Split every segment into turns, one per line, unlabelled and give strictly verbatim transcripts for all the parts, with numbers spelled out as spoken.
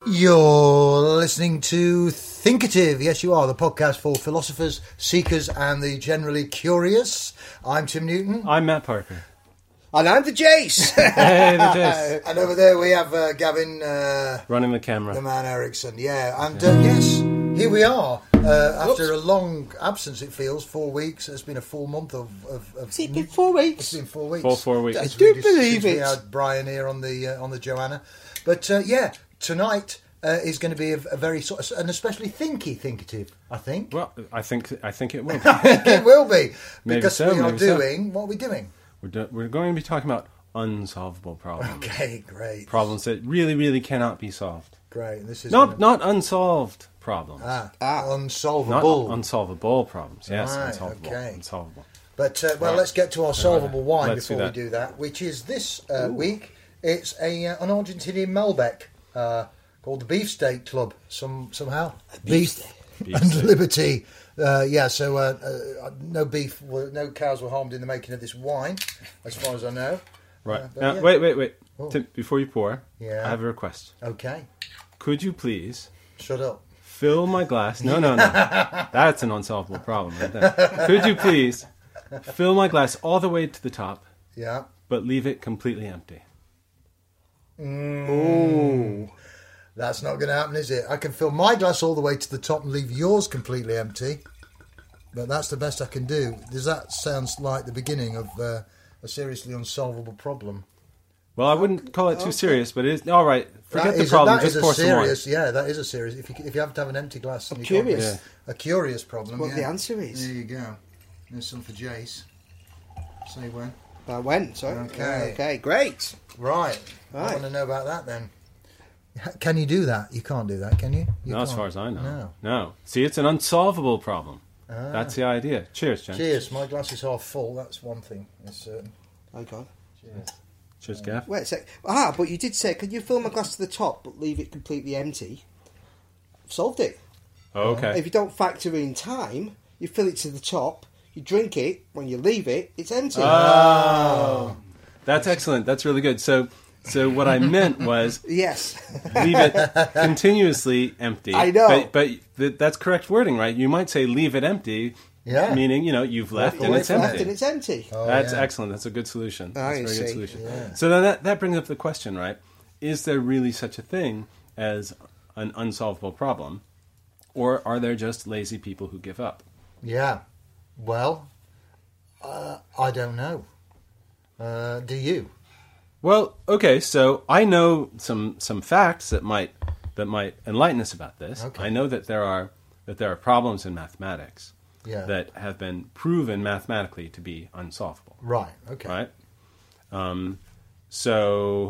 You're listening to Thinkative. Yes, you are. The podcast for philosophers, seekers, and the generally curious. I'm Tim Newton.
I'm Matt Parker.
And I'm the Jace.
Hey, the Jace.
And over there we have uh, Gavin... Uh,
Running the camera.
The man Ericsson, yeah. And uh, yes, here we are. Uh, after a long absence, it feels, four weeks. It's been a full month of... of, of
Has it been four weeks?
It's been four weeks.
Full four weeks.
I
Since
do
we
believe
since
it.
We had Brian here on the, uh, on the Joanna. But uh, yeah, tonight... Uh, is going to be a, a very sort of, an especially thinky thinkative, I think.
Well, I think I think it will.
It will be
Maybe
because
so,
we are
maybe so.
doing what are we doing?
We're do- we're going to be talking about unsolvable problems.
Okay, great.
Problems that really, really cannot be solved.
Great. This is
Not
gonna...
not unsolved problems.
ah,
Ah.
unsolvable.
Not unsolvable problems. Yes,
Right,
unsolvable.
okay.
Unsolvable.
But uh, well,
Right.
let's get to our solvable wine
Let's do
before we
that.
do that, which is this uh, week. It's a uh, an Argentinian Malbec uh, called the Beefsteak Club. Some somehow beef and
Beefsteak.
liberty. Uh, yeah, so uh, uh, no beef, were, no cows were harmed in the making of this wine, as far as I know.
Right.
Uh, but
now,
yeah.
wait, wait, wait.
Oh.
Tim, before you pour,
Yeah.
I have a request.
Okay,
Could you please
shut up.
fill my glass? No, no, no. That's an unsolvable problem right there. Could you please fill my glass all the way to the top,
Yeah.
but leave it completely empty?
Ooh. That's not going to happen, is it? I can fill my glass all the way to the top and leave yours completely empty. But that's the best I can do. Does that sound like the beginning of uh, a seriously unsolvable problem?
Well, I wouldn't call it too serious, but it is all right. Forget
That
the
is a-
problem.
that
Just
is a
pour some more.
serious, yeah, that is a serious. If you if you have to have an empty glass,
I'm
and you can't-
curious.
Yeah.
a curious problem.
What
yeah.
the answer is.
There you go. There's some for Jace. Say when.
I went, sorry.
Okay.
Okay, great.
Right. I
Right.
want to know about that then. Can you do that? You can't do that, can you? you
Not as
can't.
far as I know.
No.
No. See, it's an unsolvable problem.
Ah.
That's the idea. Cheers, Jen.
Cheers. My glass is half full. That's one thing. It's certain.
Oh, God.
Cheers.
Cheers, Gav.
Wait a sec. Ah, but you did say, could you fill my glass to the top but leave it completely empty? I've solved it.
Oh, okay.
If you don't factor in time, you fill it to the top, you drink it, when you leave it, it's empty.
Oh, that's excellent. That's really good. So, so what I meant was
Yes.
leave it continuously empty.
I know.
but, but th- that's correct wording, right? You might say leave it empty,
Yeah.
meaning you know you've left and
away
it's
from
Left
empty.
and it's empty.
Oh,
That's
yeah.
excellent. That's a good solution. That's
I
a very good
see.
solution.
Yeah.
So then that, that brings up the question, right? Is there really such a thing as an unsolvable problem? Or are there just lazy people who give up?
Yeah. Well, uh, I don't know. Uh, do you?
Well, okay, so I know some some facts that might that might enlighten us about this.
Okay.
I know that there are that there are problems in mathematics
Yeah.
that have been proven mathematically to be unsolvable.
Right. Okay.
Right? Um, so,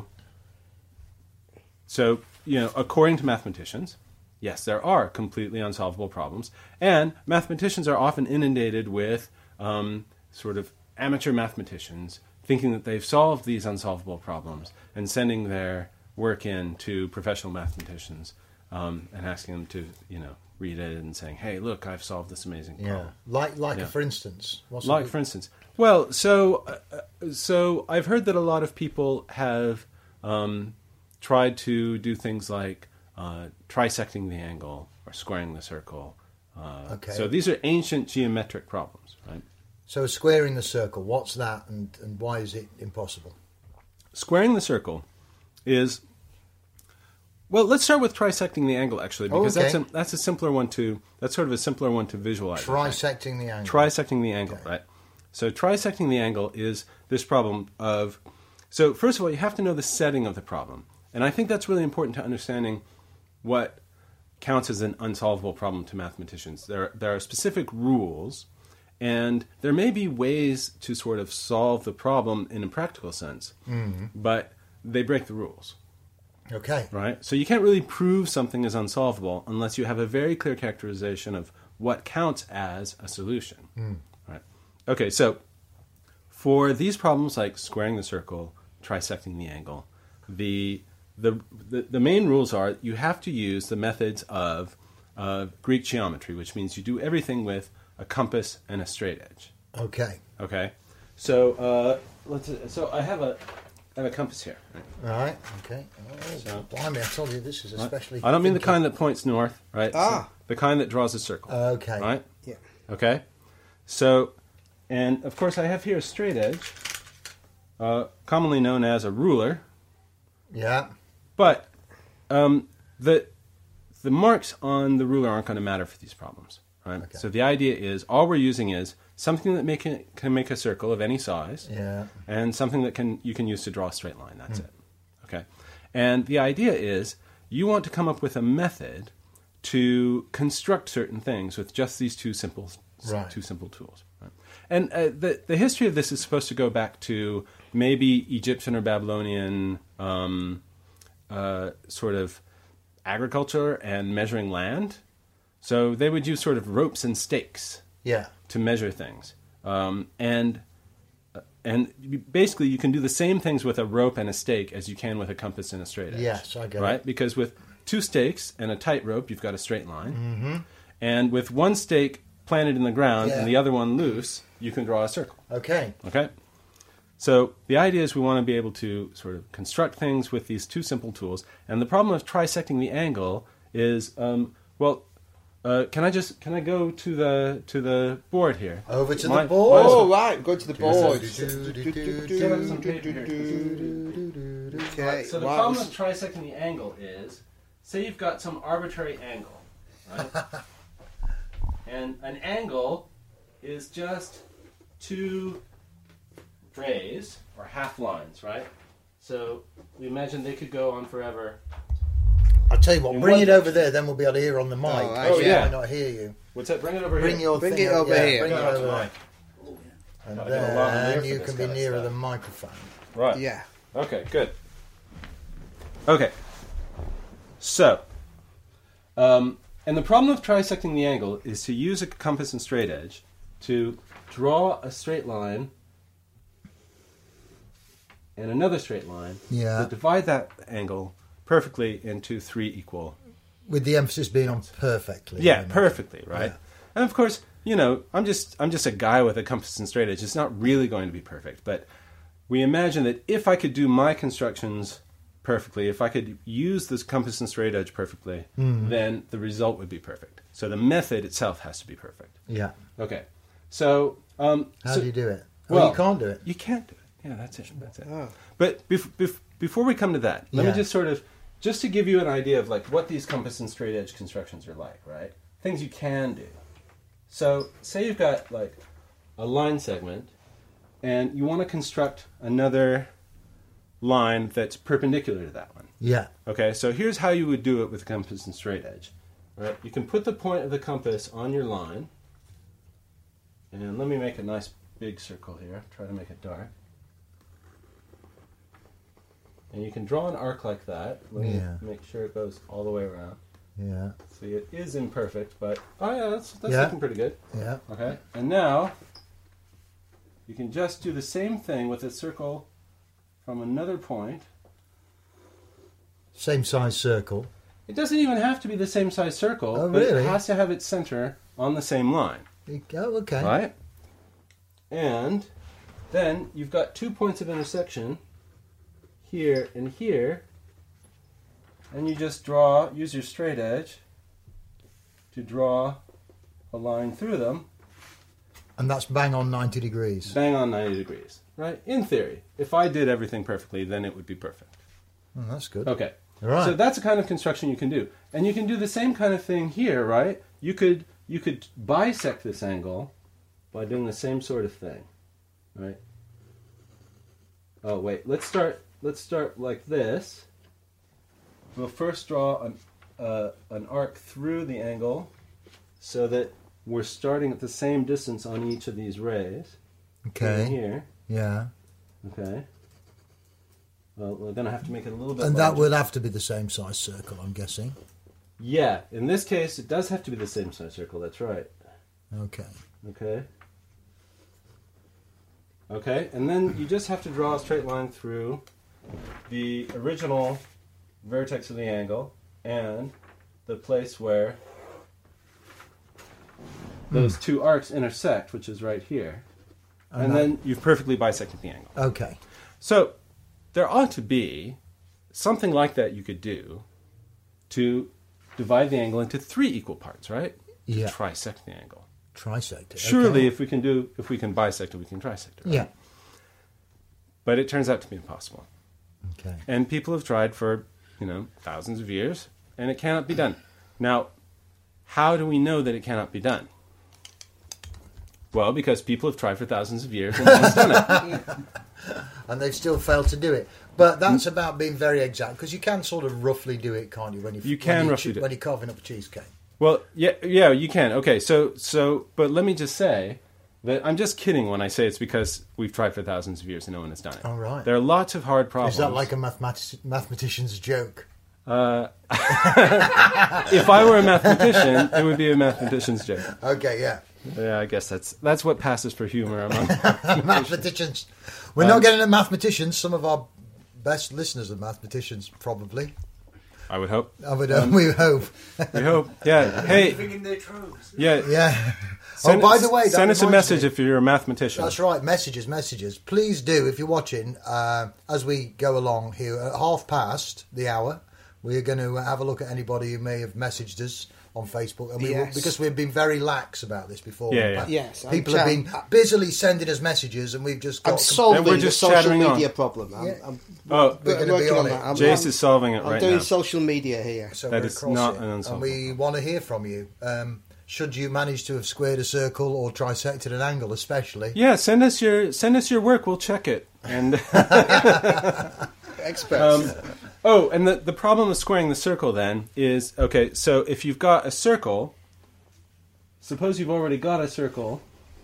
so you know, according to mathematicians, yes, there are completely unsolvable problems, and mathematicians are often inundated with um, sort of amateur mathematicians thinking that they've solved these unsolvable problems and sending their work in to professional mathematicians um, and asking them to, you know, read it and saying, "Hey, look, I've solved this amazing
Yeah.
problem."
Like, like,
Yeah.
a, for instance. What's a
Like,
good-
for instance, well, so uh, so I've heard that a lot of people have um, tried to do things like uh, trisecting the angle or squaring the circle. Uh,
Okay.
So these are ancient geometric problems, right?
So squaring the circle. What's that, and, and why is it impossible?
Squaring the circle is well. Let's start with trisecting the angle, actually, because
Oh, okay.
that's a, that's a simpler one to that's sort of a simpler one to visualize. right?
Trisecting the angle.
Trisecting the angle, right? So trisecting the angle is this problem of... So first of all, you have to know the setting of the problem. And I think that's really important to understanding what counts as an unsolvable problem to mathematicians. There, there are specific rules, and there may be ways to sort of solve the problem in a practical sense, but they break the rules.
Okay.
Right? So you can't really prove something is unsolvable unless you have a very clear characterization of what counts as a solution. Right? Okay, so for these problems like squaring the circle, trisecting the angle, the the the, the main rules are you have to use the methods of uh, Greek geometry, which means you do everything with a compass and a straight edge.
Okay.
Okay, so uh, let's. So I have a I have a compass here. Right?
Right, okay. Oh,
So-
blimey, I told you this is especially...
I don't mean the
thinking.
kind that points north, right?
Ah.
The kind that draws a circle.
Okay.
Right?
Yeah.
Okay? So, and of course I have here a straight edge, uh, commonly known as a ruler,
Yeah.
but um, the, the marks on the ruler aren't going to matter for these problems, right?
Okay.
So the idea is, all we're using is something that make it, can make a circle of any size,
Yeah.
and something that can you can use to draw a straight line. That's it. Okay. And the idea is you want to come up with a method to construct certain things with just these two simple
Right.
two simple tools. Right? And uh, the the history of this is supposed to go back to maybe Egyptian or Babylonian um, uh, sort of agriculture and measuring land. So they would use sort of ropes and stakes
Yeah.
to measure things. Um, and uh, and you- basically, you can do the same things with a rope and a stake as you can with a compass and a straight edge.
Yes, I get
right?
it.
Because with two stakes and a tight rope, you've got a straight line. Mm-hmm. And with one stake planted in the ground
Yeah.
and the other one loose, you can draw a circle.
Okay.
Okay? So the idea is we want to be able to sort of construct things with these two simple tools. And the problem of trisecting the angle is, um, well, uh, can I just can I go to the to the board here?
Over to
My-
the board.
mine's-
Oh, right, go to the board.
Get up some paper here.
Okay,
So the
wow,
problem
this
with trisecting the angle is, say you've got some arbitrary angle, right? And an angle is just two rays, or half lines, right? So we imagine they could go on forever.
I'll tell you what,
In
bring
one
it over there, then we'll be able to hear on the mic.
Oh,
Oh,
yeah.
I might not hear you.
What's that? Bring it over
Bring
here.
your
Bring
thing
it
up,
over
yeah,
here.
Bring
Bring
it
it up to
over
the
there.
mic.
And
I get a lot of
then
ear for
you
this
can be
kind of
nearer
stuff.
the microphone.
Right.
Yeah.
Okay, good. Okay. So, um, and the problem of trisecting the angle is to use a compass and straight edge to draw a straight line and another straight line.
Yeah.
To divide that angle perfectly into three equal.
With the emphasis being on perfectly.
Yeah,
you know.
perfectly, right?
Yeah.
And of course, you know, I'm just I'm just a guy with a compass and straight edge. It's not really going to be perfect, but we imagine that if I could do my constructions perfectly, if I could use this compass and straight edge perfectly,
Mm.
then the result would be perfect. So the method itself has to be perfect.
Yeah.
Okay. So um,
How
so-
do you do it? Oh,
well,
you can't do it.
You can't do it. Yeah, that's it. That's it.
Oh.
But bef- bef- before we come to that, let
Yeah.
me just sort of just to give you an idea of like what these compass and straight edge constructions are like, right? Things you can do. So, say you've got like a line segment, and you want to construct another line that's perpendicular to that one.
Yeah.
Okay, so here's how you would do it with compass and straight edge. Right? You can put the point of the compass on your line, and let me make a nice big circle here. Try to make it dark. And you can draw an arc like that. Let me
Yeah.
make sure it goes all the way around.
Yeah.
See, it is imperfect, but oh yeah, that's that's
Yeah.
looking pretty good.
Yeah.
Okay, and now you can just do the same thing with a circle from another point.
Same size circle.
It doesn't even have to be the same size circle,
Oh,
but
really?
it has to have its center on the same line,
You go, okay.
right? And then you've got two points of intersection here and here, and you just draw, use your straight edge to draw a line through them,
And that's bang on ninety degrees.
bang on ninety degrees, right? In theory, if I did everything perfectly, then it would be perfect.
Oh, that's good.
Okay.
Right.
So that's the kind of construction you can do. And you can do the same kind of thing here, right? You could you could bisect this angle by doing the same sort of thing. Right? Oh wait, let's start let's start like this. We'll first draw an uh, an arc through the angle so that we're starting at the same distance on each of these rays.
Okay.
Here.
Yeah.
Okay. Well, we're going to have to make it a little bit
And that
larger.
would have to be the same size circle, I'm guessing.
Yeah, in this case, it does have to be the same size circle. That's right.
Okay.
Okay. Okay, and then you just have to draw a straight line through the original vertex of the angle and the place where those two arcs intersect, which is right here. And,
And that-
then you've perfectly bisected the angle.
Okay.
So there ought to be something like that you could do to divide the angle into three equal parts, right?
Yeah.
To trisect the angle.
Trisect it.
Surely,
okay.
if we can do, if we can bisect it, we can trisect it. Right?
Yeah.
But it turns out to be impossible.
Okay.
And people have tried for, you know, thousands of years, and it cannot be done. Now, how do we know that it cannot be done? Well, because people have tried for thousands of years and no one's done it.
And they've still failed to do it. But that's about being very exact, because you can sort of roughly do it, can't you? When you
You can
when you,
roughly do it.
when you're carving up a cheesecake.
Well, yeah, yeah, you can. Okay, so, so, but let me just say that I'm just kidding when I say it's because we've tried for thousands of years and no one has done it.
Oh, right.
There are lots of hard problems.
Is that like a mathematic- mathematician's joke?
Uh, if I were a mathematician, it would be a mathematician's joke.
Okay, yeah.
Yeah, I guess that's that's what passes for humor among
Mathematicians. We're
Um,
not getting at mathematicians. Some of our best listeners are mathematicians, probably.
I would hope.
I would, uh, we hope.
We hope. Yeah. Hey.
in their troves.
Yeah.
Yeah.
Send,
oh, by the way, that
send us a
reminds
message
me.
if you're a mathematician.
That's right. Messages, messages. Please do, if you're watching, uh, as we go along here, at half past the hour, we're going to have a look at anybody who may have messaged us on Facebook. And we will,
Yes.
because we've been very lax about this before.
Yeah, yeah.
Yes, I'm
People have
chat-
been busily sending us messages, and we've just got...
I'm solving
we're
the
just
social
chattering on.
media problem. I'm,
Yeah.
I'm,
Oh,
We're
I'm
gonna be
working
on
on
it.
that. I'm,
Jace
I'm,
is solving it
I'm
right
doing
now.
social media here.
So
That
we're
is
across
not
it,
an
and
unsolvable.
we want to hear from you. Um, should you manage to have squared a circle or trisected an angle, especially?
Yeah, send us your send us your work. We'll check it. And
Experts.
um, oh, and the the problem with squaring the circle then is okay. So if you've got a circle, suppose you've already got a circle.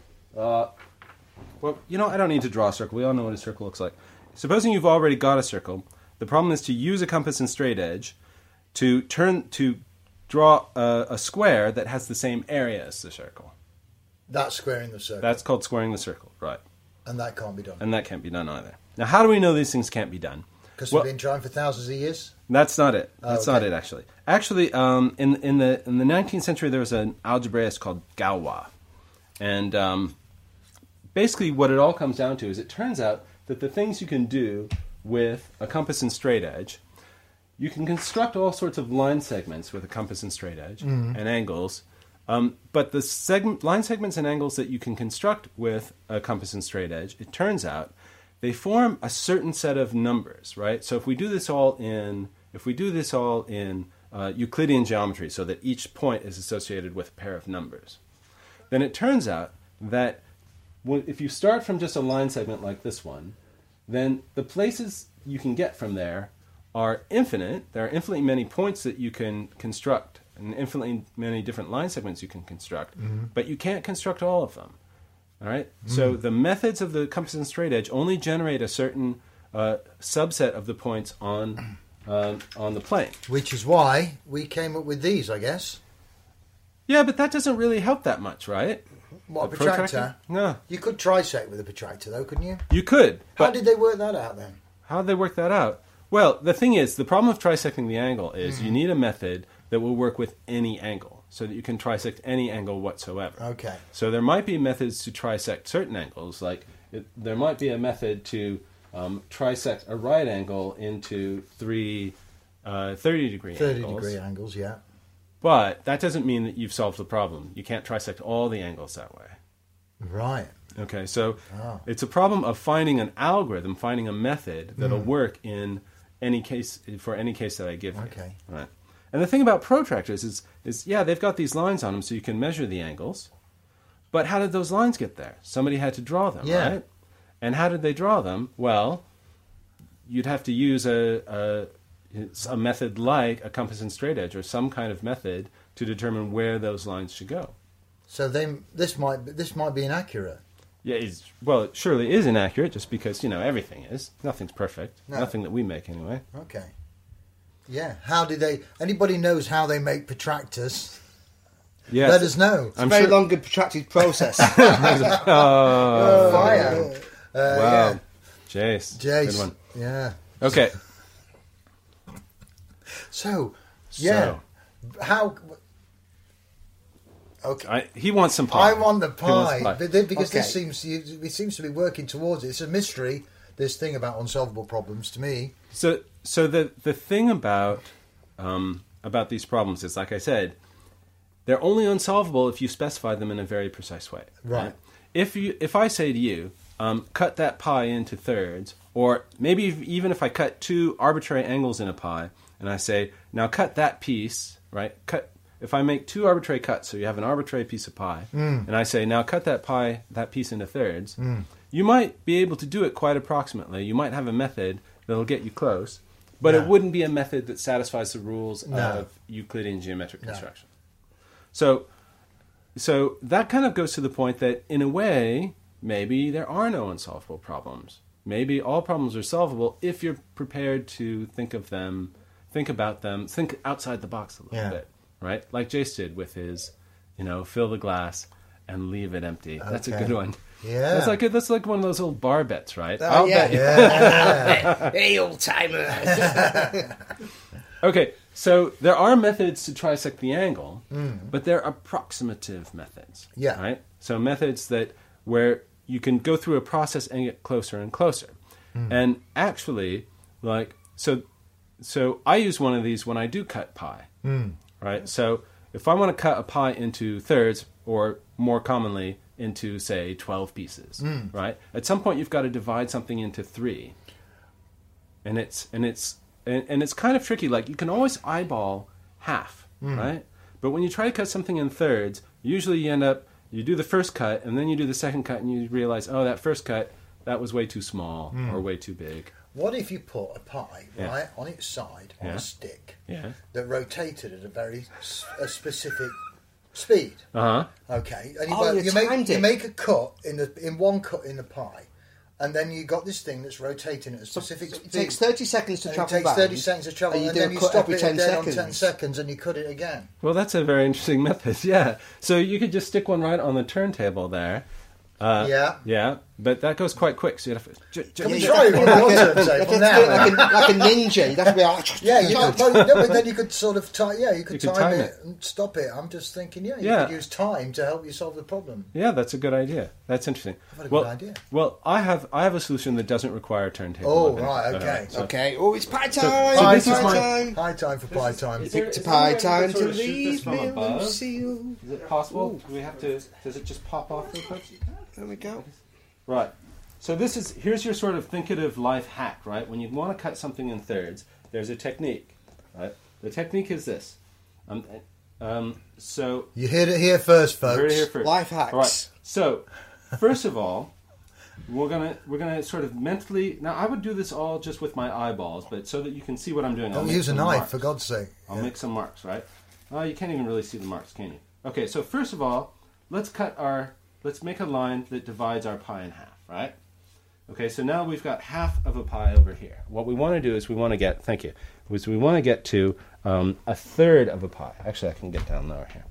Uh, well, you know, I don't need to draw a circle. We all know what a circle looks like. Supposing you've already got a circle, the problem is to use a compass and straight edge to turn to draw a, a square that has the same area as the circle.
That's squaring the circle.
That's called squaring the circle, right?
and that can't be done.
And that can't be done either. Now, how do we know these things can't be done?
Because
Well-
we've been trying for thousands of years.
That's not it.
Oh,
That's
okay.
not it. Actually, actually, um, in in the in the nineteenth century, there was an algebraist called Galois, and um, basically, what it all comes down to is it turns out that the things you can do with a compass and straight edge, you can construct all sorts of line segments with a compass and straight edge
Mm-hmm.
and angles. Um, but the segment, line segments and angles that you can construct with a compass and straight edge, it turns out, they form a certain set of numbers, right? So if we do this all in, if we do this all in uh, Euclidean geometry, so that each point is associated with a pair of numbers, then it turns out that w- if you start from just a line segment like this one, then the places you can get from there are infinite. There are infinitely many points that you can construct, and infinitely many different line segments you can construct, but you can't construct all of them. All right. So the methods of the compass and straight edge only generate a certain uh, subset of the points on uh, on the plane.
Which is why we came up with these, I guess.
Yeah, but that doesn't really help that much, right?
What, a
The
protractor?
No,
You could trisect with a protractor, though, couldn't you?
you could.
How
But
did they work that out, then?
how did they work that out? Well, the thing is, the problem of trisecting the angle is you need a method that will work with any angle, so that you can trisect any angle whatsoever.
Okay.
So there might be methods to trisect certain angles, like it, there might be a method to um, trisect a right angle into three uh, thirty degree
thirty
angles.
degree angles, yeah.
But that doesn't mean that you've solved the problem. You can't trisect all the angles that way.
Right.
Okay, so
Oh.
it's a problem of finding an algorithm, finding a method that'll
Hmm.
work in any case for any case that I give you.
Okay.
Right. And the thing about protractors is, is yeah, they've got these lines on them, so you can measure the angles. But how did those lines get there? Somebody had to draw them,
Yeah.
right? And how did they draw them? Well, you'd have to use a, a a method like a compass and straight edge, or some kind of method to determine where those lines should go.
So then this might this might be inaccurate.
Yeah, it's, well, it surely is inaccurate, just because, you know, everything is. Nothing's perfect.
No.
Nothing that we make, anyway.
Okay. Yeah. How did they? Anybody knows how they make protractors?
Yes.
Let us know.
I'm
Very
sure-
long and protracted process.
Oh,
Fire. Uh,
wow.
Yeah.
Jace.
Jace.
Good one.
Yeah.
Okay.
So, yeah.
So,
How? Okay.
I, he wants some pie.
I want the
He wants
pie,
pie.
but then- because this
Okay.
seems it seems to be working towards it. It's a mystery this thing about unsolvable problems to me.
So, so the the thing about um, about these problems is, like I said, they're only unsolvable if you specify them in a very precise way.
Right.
If you if I say to you, um, cut that pie into thirds, or maybe even if I cut two arbitrary angles in a pie, and I say, now cut that piece, right? Cut. If I make two arbitrary cuts, so you have an arbitrary piece of pie, mm. and I say, now cut that pie, that piece into thirds, mm. you might be able to do it quite approximately. You might have a method that'll get you close, but
no.
it wouldn't be a method that satisfies the rules
no.
of Euclidean geometric
no.
construction. So, so that kind of goes to the point that, in a way, maybe there are no unsolvable problems. Maybe all problems are solvable if you're prepared to think of them, think about them, think outside the box a little yeah. bit. Right? Like Jace did with his, you know, fill the glass and leave it empty. Okay. That's a good one.
Yeah.
That's like that's like one of those old bar bets, right?
Oh,
I'll
yeah.
bet you.
Yeah.
Hey, old timer.
Okay, so there are methods to trisect the angle,
mm.
but they're approximative methods.
Yeah.
Right? So methods that where you can go through a process and get closer and closer. Mm. And actually, like so so I use one of these when I do cut pie.
Mm.
Right? So if I want to cut a pie into thirds, or more commonly into, say, twelve pieces, mm. right? At some point you've got to divide something into three. And it's and it's and, and it's kind of tricky. Like, you can always eyeball half, mm. right? But when you try to cut something in thirds, usually you end up, you do the first cut, and then you do the second cut, and you realize, oh, that first cut, that was way too small mm. or way too big.
What if you put a pie,
yeah.
right, on its side, on
yeah.
a stick,
yeah.
that rotated at a very a specific speed?
Uh-huh.
Okay. And you,
Oh, you
you, make,
timed
you
it.
make a cut in the in one cut in the pie, and then you got this thing that's rotating at a specific
So
speed.
it takes thirty seconds to
and
travel
it takes
round,
thirty seconds to travel,
and
and,
you do
then
a
you
cut
stop
every
it
ten
again on ten
seconds.
seconds, and you cut it again.
Well, that's a very interesting method, yeah. So you could just stick one right on the turntable there. Uh,
Yeah.
Yeah, but that goes quite quick, so you'd have to... J- j-
Can we
j-
try it on
like,
your
a,
turntable
like,
now?
a, like, a, like a ninja. You'd have to be like,
Yeah, you could, but, no, but then you could sort of time. Yeah, you could,
You could
time,
time
it,
it.
and stop it. I'm just thinking, yeah, you
Yeah.
could use time to help you solve the problem.
Yeah, that's a good idea. That's interesting.
I've had a
well,
good idea.
Well, I have I have a solution that doesn't require a turntable.
Oh,
movement.
right,
Uh,
okay.
so-
okay, oh, it's pie time.
so
Pie
this is
time.
my-
time.
High time for pie time.
Is there-
It's
is
pie
there a way
time
to
to
sort of shoot this
leave
from
me
above?
Lucille.
Is it possible? Do we have to... Does it just pop off real quick?
There we go.
Right. So this is here's your sort of thinkative life hack, right? When you want to cut something in thirds, there's a technique, right? The technique is this. Um, um, so
You heard it here first,
you heard it
folks.
here first.
Life hacks.
All right. So first of all, we're gonna we're gonna sort of mentally. Now I would do this all just with my eyeballs, but so that you can see what I'm doing. I'll
Don't
make
use a
some
knife,
marks.
for God's sake.
I'll
Yeah.
make some marks, right? Oh, you can't even really see the marks, can you? Okay. So first of all, let's cut our. Let's make a line that divides our pie in half, right? Okay, so now we've got half of a pie over here. What we want to do is we want to get, thank you, is we want to get to um, a third of a pie. Actually, I can get down lower here.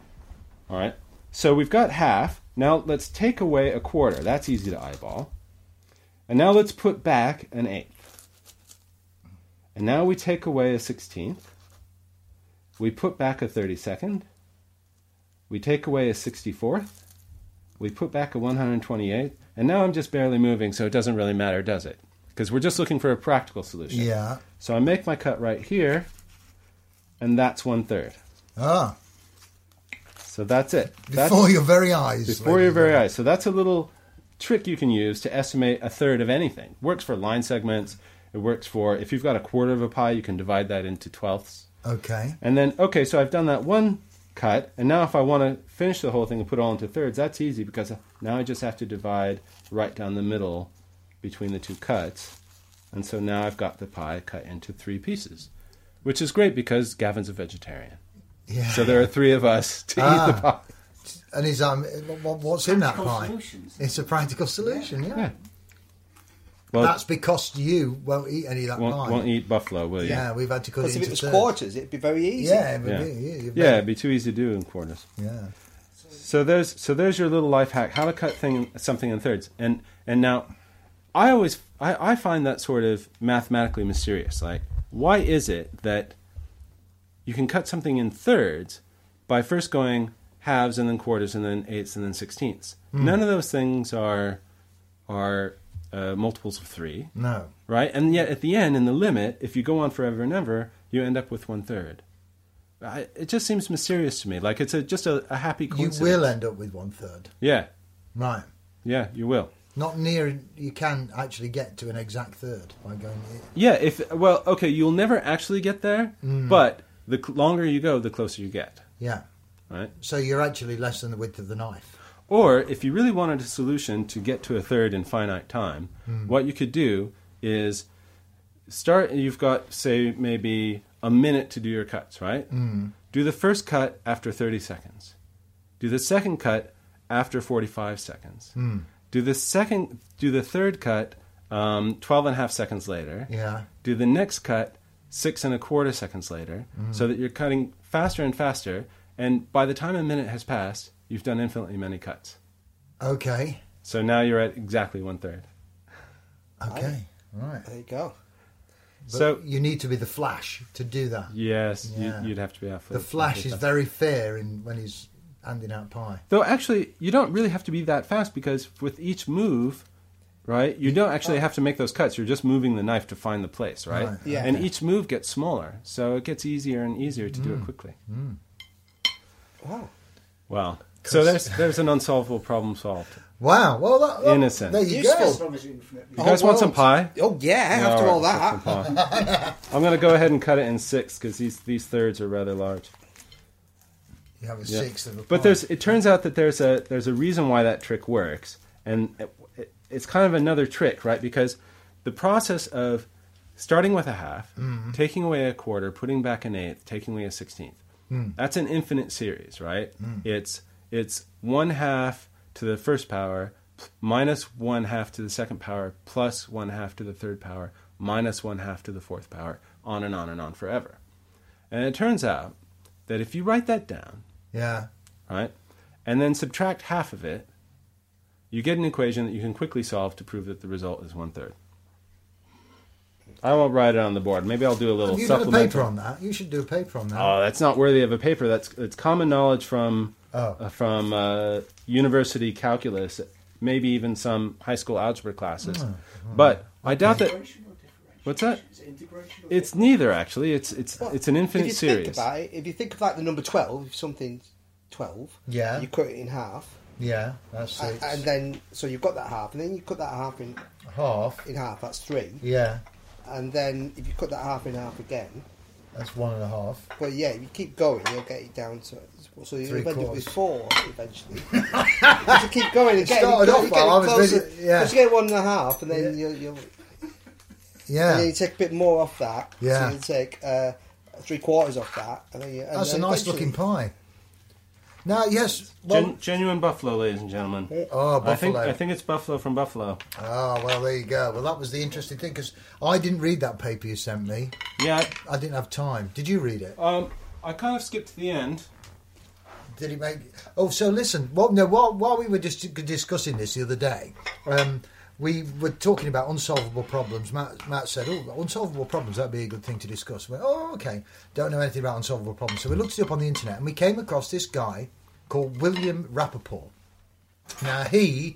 All right, so we've got half. Now let's take away a quarter. That's easy to eyeball. And now let's put back an eighth. And now we take away a sixteenth. We put back a thirty-second. We take away a sixty-fourth. We put back a one hundred twenty-eighth. And now I'm just barely moving, so it doesn't really matter, does it? Because we're just looking for a practical solution.
Yeah.
So I make my cut right here, and that's one third.
Ah,
So that's it.
before
That's,
your very eyes.
before
ladies
your very
and
eyes. So that's a little trick you can use to estimate a third of anything. Works for line segments. It works for, if you've got a quarter of a pie, you can divide that into twelfths.
Okay.
And then, okay, so I've done that one cut, and now if I want to finish the whole thing and put it all into thirds, that's easy because now I just have to divide right down the middle between the two cuts. And so now I've got the pie cut into three pieces, which is great because Gavin's a vegetarian.
Yeah.
So there are three of us to
Ah.
eat the pie.
And is um, what- what's in that
Practical
pie?
solutions.
It's a practical solution. Yeah.
Yeah. Well,
That's because you won't eat any of that
won't,
pie.
wont eat buffalo, will you?
Yeah, we've had to cut
Because
it
if
into
it was
thirds.
quarters, it'd be very easy.
Yeah, it would
Yeah.
be, yeah, you've
Yeah,
made-
it'd be too easy to do in quarters.
yeah.
So there's so there's your little life hack: how to cut thing something in thirds. And and now, I always I, I find that sort of mathematically mysterious. Like, why is it that you can cut something in thirds by first going halves and then quarters and then eighths and then sixteenths?
Hmm.
None of those things are are uh, multiples of three,
No.
right? And yet at the end, in the limit, if you go on forever and ever, you end up with one third. I, it just seems mysterious to me. Like it's a, just a, a happy
You
coincidence.
will end up with one third.
Yeah,
Right.
yeah, you will.
Not near, you can actually get to an exact third by going near.
Yeah, if well, okay, you'll never actually get there, but the cl- longer you go, the closer you get,
Yeah.
right?
So you're actually less than the width of the knife.
Or if you really wanted a solution to get to a third in finite time, what you could do is start. You've got, say, maybe a minute to do your cuts, right? Mm. Do the first cut after thirty seconds. Do the second cut after forty-five seconds. Mm. Do the second, do the third cut um, twelve and a half seconds later.
Yeah.
Do the next cut six and a quarter seconds later, so that you're cutting faster and faster. And by the time a minute has passed, you've done infinitely many cuts.
Okay.
So now you're at exactly one third.
Okay. Right.
There you go.
But
So
you need to be the Flash to do that.
yes,
Yeah.
you, you'd have to be out for
The Flash is very fair in when he's handing out pie.
Though actually, you don't really have to be that fast because with each move, right, you don't actually have to make those cuts. You're just moving the knife to find the place, right?
Right.
Yeah.
And each move gets smaller, so it gets easier and easier to do it quickly.
Wow.
Wow. So there's there's an unsolvable problem solved.
Wow. Well, that, that,
In a sense.
there you
Useful.
As
go.
long as you infinitely.
You guys want some
world.
pie?
Oh yeah,
Yeah,
after all
right, let's
that.
have some pie. I'm going to go ahead and cut it in six because these these thirds are rather large.
You have a
Yeah.
sixth of a
But
pie.
there's it turns out that there's a there's a reason why that trick works, and it, it, it's kind of another trick, right? Because the process of starting with a half,
Mm-hmm.
taking away a quarter, putting back an eighth, taking away a sixteenth,
Mm.
that's an infinite series, right? It's it's one half to the first power p- minus one half to the second power plus one half to the third power minus one half to the fourth power, on and on and on forever. And it turns out that if you write that down,
Yeah.
right, and then subtract half of it, you get an equation that you can quickly solve to prove that the result is one third. I won't write it on the board. Maybe I'll do a little
Have you done a
supplemental.
paper on that? You should do a paper on that.
Oh, that's not worthy of a paper. That's it's common knowledge from
Oh.
uh, from uh, university calculus, maybe even some high school algebra classes. But I doubt that.
Integration or differentiation?
What's that?
Is it integration or
It's neither actually. It's it's
Well,
it's an
If
infinite
you
series.
think about it, if you think of like the number twelve, if something's twelve,
Yeah.
you cut it in half,
Yeah, that's
a-
six.
and then so you've got that half, and then you cut that half in
Half.
in half. That's three,
Yeah,
and then if you cut that half in half again,
that's one and a half.
but yeah, if you keep going, you'll get it down to so you'll
Three
end up
quarters.
with four eventually. If you keep going and getting,
started
you
off
get
well, I was
closer,
busy- yeah.
because you get one and a half, and then
Yeah.
you'll, you'll
Yeah.
and then you take a bit more off that.
Yeah.
So you take uh, three quarters off that, and then you, and
That's a
then
nice
eventually-
looking pie. Now, yes. Well,
Gen- genuine buffalo, ladies and gentlemen.
oh,
I think
buffalo.
I think it's buffalo from Buffalo.
Oh, well, there you go. Well, that was the interesting thing because I didn't read that paper you sent me.
Yeah,
I didn't have time. Did you read it?
um, I kind of skipped to the end.
Did it make? Oh, so listen. Well, no. While, while we were just discussing this the other day, um, we were talking about unsolvable problems. Matt, Matt said, "Oh, unsolvable problems. That'd be a good thing to discuss." We went, oh, okay. Don't know anything about unsolvable problems. So we looked it up on the internet, and we came across this guy called William Rappaport. Now he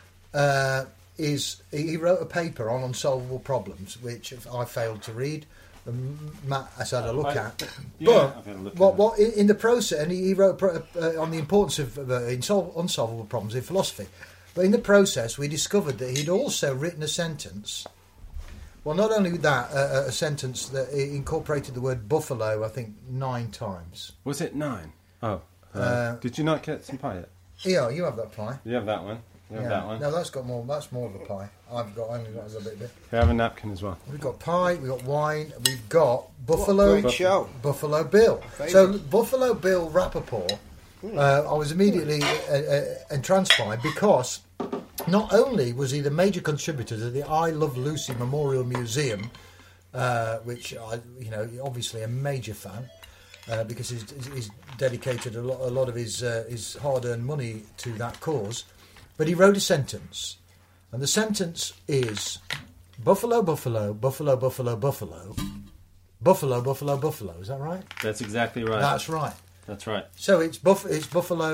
uh, is he wrote a paper on unsolvable problems, which I failed to read. Um, Matt has had a look
I-
at,
yeah,
but
I've had a look
what
at it.
what in, in the process, and he, he wrote pro- uh, on the importance of uh, insol- unsolvable problems in philosophy. But in the process, we discovered that he'd also written a sentence. Well, not only that, uh, a sentence that incorporated the word buffalo, I think, nine times.
Was it nine? Oh, uh,
Uh,
did you not get some pie yet?
Yeah, you have that pie.
You have that one. You have
Yeah.
that one.
No, that's got more. That's more of a pie. I've got only got a little bit. bit.
You have a napkin as well.
We've got pie. We've got wine. We've got Buffalo.
Great show.
Buffalo Bill.
Favourite.
So Buffalo Bill Rappaport, uh, I was immediately uh, uh, entranced by because not only was he the major contributor to the I Love Lucy Memorial Museum, uh, which I, you know, obviously a major fan. Uh, because he's, he's dedicated a lot, a lot of his uh, his hard-earned money to that cause, but he wrote a sentence, and the sentence is Buffalo, Buffalo, Buffalo, Buffalo, Buffalo, Buffalo, Buffalo, Buffalo. Is that right?
That's exactly right.
That's right.
That's right.
So it's buff, it's Buffalo,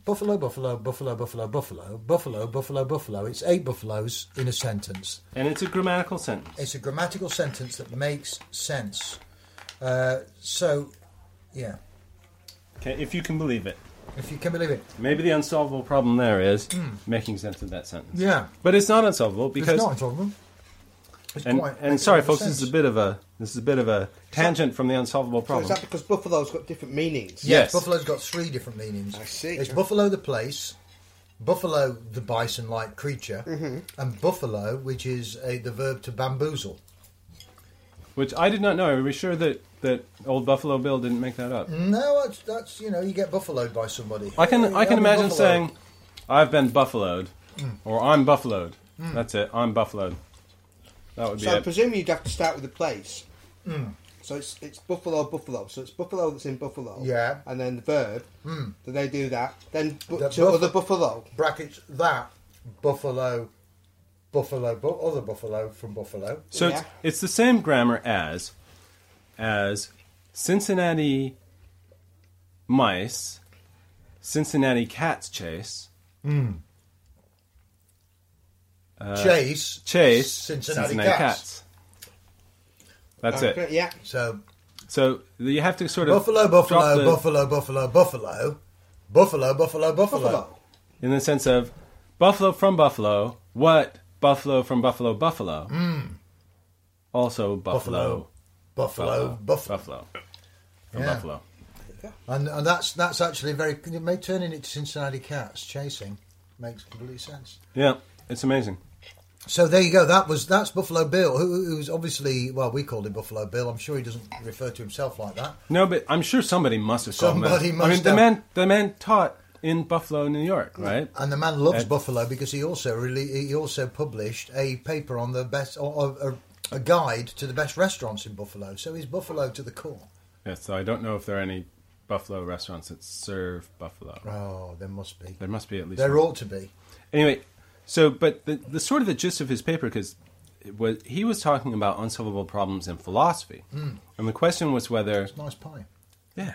buffalo, buffalo, buffalo, buffalo, buffalo, buffalo, buffalo, buffalo. It's eight buffaloes in a sentence.
And it's a grammatical sentence.
It's a grammatical sentence that makes sense. Uh, so, yeah,
Okay, if you can believe it.
if you can believe it.
Maybe the unsolvable problem there is making sense of that sentence.
Yeah,
But it's not unsolvable because
it's not a problem. It's
and
quite-
and
makes
sorry
a lot of
folks, this is
sense.
a bit of a this is a bit of a tangent from the unsolvable
So
problem.
is that because buffalo's got different meanings?
Yes,
Yes.
buffalo's got three different meanings.
I see.
It's buffalo the place, buffalo the bison-like creature,
Mm-hmm.
and buffalo, which is a, the verb to bamboozle.
Which I did not know. Are we sure that, that old Buffalo Bill didn't make that up?
No, that's, that's you know, you get buffaloed by somebody.
I can
Hey,
I can
I'm
imagine
buffaloed.
saying, "I've been buffaloed," or "I'm buffaloed." That's it. I'm buffaloed. That would be
So I
it.
presume you'd have to start with the place.
Hmm.
So it's it's buffalo, buffalo. So it's buffalo that's in buffalo.
Yeah.
And then the verb.
Hmm.
Do they do that? Then bu-
The
to
buff-
other buffalo.
Brackets that buffalo, buffalo, bu- other buffalo from buffalo.
So
Yeah.
it's, it's the same grammar as as Cincinnati mice, Cincinnati cats chase,
Chase,
chase
Cincinnati,
Cincinnati,
cats.
cats. That's it.
Okay, Yeah.
So
So you have to sort of
buffalo,
drop
buffalo,
the-
buffalo, buffalo, buffalo, buffalo, buffalo, buffalo.
Buffalo.
in the sense of buffalo from buffalo. What buffalo from buffalo? Buffalo. Also buffalo.
Buffalo, buffalo,
Buffalo. From
Yeah.
buffalo.
And, and that's that's actually very. It may turning it to Cincinnati cats chasing makes complete sense.
Yeah, it's amazing.
So there you go. That was that's Buffalo Bill, who, who's obviously well, we called him Buffalo Bill. I'm sure he doesn't refer to himself like that.
No, but I'm sure somebody must have called him that.
Somebody
I
must
mean, the
have.
man, the man taught in Buffalo, New York, right?
And the man loves
Uh,
Buffalo because he also really he also published a paper on the best or, or, a, a guide to the best restaurants in Buffalo. So he's Buffalo to the core.
Yes. So I don't know if there are any Buffalo restaurants that serve buffalo.
Oh, there must be.
There must be at least.
There
one.
ought to be.
Anyway, so but the the sort of the gist of his paper, because was he was talking about unsolvable problems in philosophy, and the question was whether
It's nice pie.
yeah,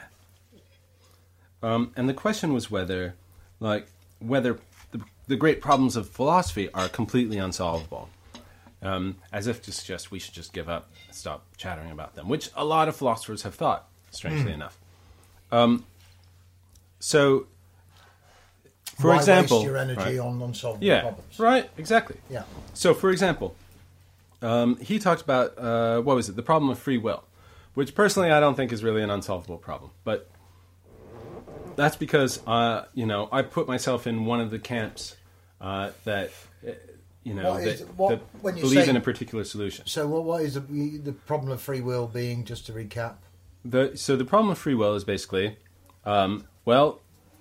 um, and the question was whether like whether the, the great problems of philosophy are completely unsolvable, um, as if to suggest we should just give up, stop chattering about them, which a lot of philosophers have thought, strangely enough. Um, so, for
Why
example,
waste your energy
right,
on unsolvable
yeah,
problems?
right, exactly.
Yeah.
So, for example, um, he talked about, uh, what was it, the problem of free will, which personally I don't think is really an unsolvable problem. But that's because, uh, you know, I put myself in one of the camps uh, that, uh, you know,
What is-
that,
what-
that
when you
believe
say-
in a particular solution.
So what what is the, the problem of free will being? Just to recap.
The, so the problem of free will is basically, um, well,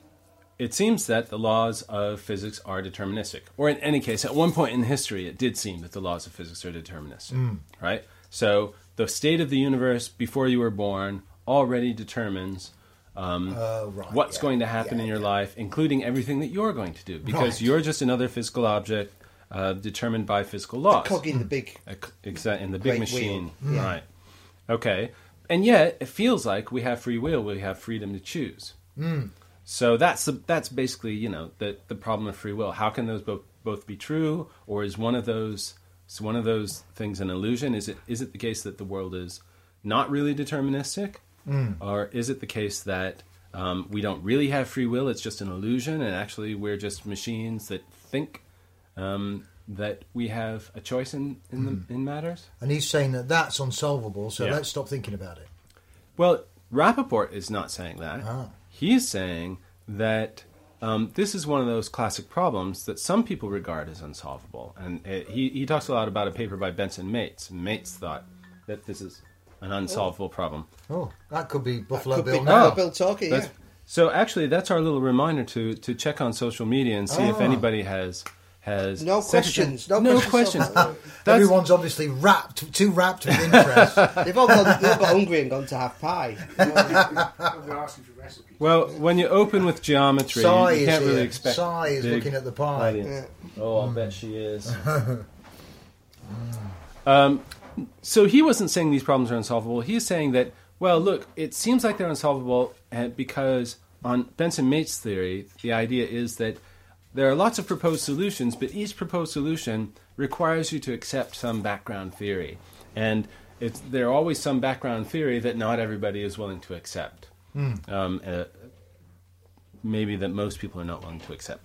it seems that the laws of physics are deterministic. Or in any case, at one point in history, it did seem that the laws of physics are deterministic. Right? So the state of the universe before you were born already determines um,
Uh, right,
what's
yeah,
going to happen
yeah,
in your
yeah.
life, including everything that you're going to do. Because
Right.
you're just another physical object uh, determined by physical laws.
Cog in the big.
A c- exa- in the big
Great
machine,
wheel. Yeah.
right? Okay, and yet it feels like we have free will. We have freedom to choose. So that's the, that's basically you know the the problem of free will. How can those both both be true, or is one of those is one of those things an illusion? Is it is it the case that the world is not really deterministic, or is it the case that um, we don't really have free will? It's just an illusion, and actually we're just machines that think. Um, that we have a choice in in, the, in matters?
And he's saying that that's unsolvable. So
Yeah.
let's stop thinking about it.
Well, Rappaport is not saying that.
Ah.
He's saying that um, this is one of those classic problems that some people regard as unsolvable. And it, he, he talks a lot about a paper by Benson Mates. And Mates thought that this is an unsolvable problem.
Oh, that could be Buffalo
Could be
Bill
Buffalo
now.
Bill talking,
That's-
yeah.
So actually, that's our little reminder to, to check on social media and see if
Ah.
anybody has... has
No
second-
questions, no
no
questions.
questions. That's-
Everyone's obviously wrapped, too wrapped with interest.
They've all gone, they've got hungry and gone to have pie.
They're asking for recipes.
Well, when you open with geometry,
Sai
you, you
is
can't really
here.
expect.
Sai is
big
looking at the pie.
audience. Oh, I'll bet she is. um, so he wasn't saying these problems are unsolvable. He's saying that, well, look, it seems like they're unsolvable uh, because on Benson-Mates theory, the idea is that there are lots of proposed solutions, but each proposed solution requires you to accept some background theory. And it's, there are always some background theory that not everybody is willing to accept. Mm. Um, uh, maybe that most people are not willing to accept.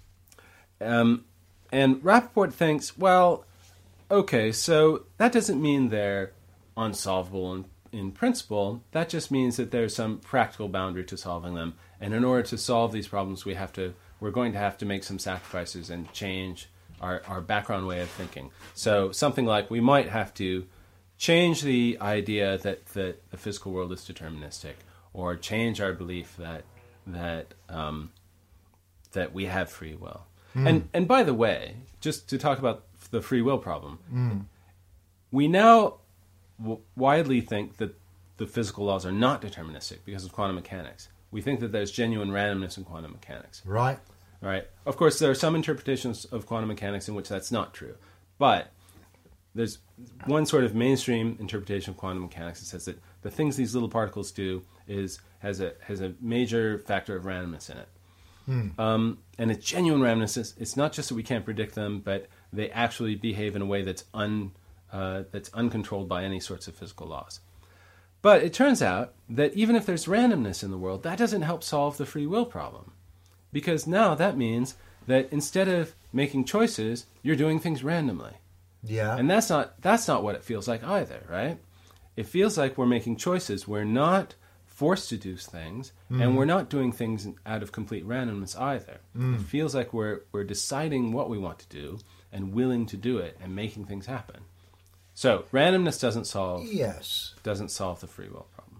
Um, and Rappaport thinks, well, okay, so that doesn't mean they're unsolvable in, in principle. That just means that there's some practical boundary to solving them. And in order to solve these problems, we have to, we're going to have to make some sacrifices and change our, our background way of thinking. So something like we might have to change the idea that, that the physical world is deterministic, or change our belief that that um, that we have free will. Mm. And and by the way, just to talk about the free will problem, mm. we now w- widely think that the physical laws are not deterministic because of quantum mechanics. We think that there's genuine randomness in quantum mechanics.
Right.
Right. Of course, there are some interpretations of quantum mechanics in which that's not true. But there's one sort of mainstream interpretation of quantum mechanics that says that the things these little particles do is has a has a major factor of randomness in it. Hmm. Um, and it's genuine randomness. It's, it's not just that we can't predict them, but they actually behave in a way that's un uh, that's uncontrolled by any sorts of physical laws. But it turns out that even if there's randomness in the world, that doesn't help solve the free will problem. Because now that means that instead of making choices, you're doing things randomly.
Yeah.
And that's not that's not what it feels like either, right? It feels like we're making choices. We're not forced to do things, mm. and we're not doing things out of complete randomness either. Mm. It feels like we're we're deciding what we want to do and willing to do it and making things happen. So randomness doesn't solve
yes
doesn't solve the free will problem.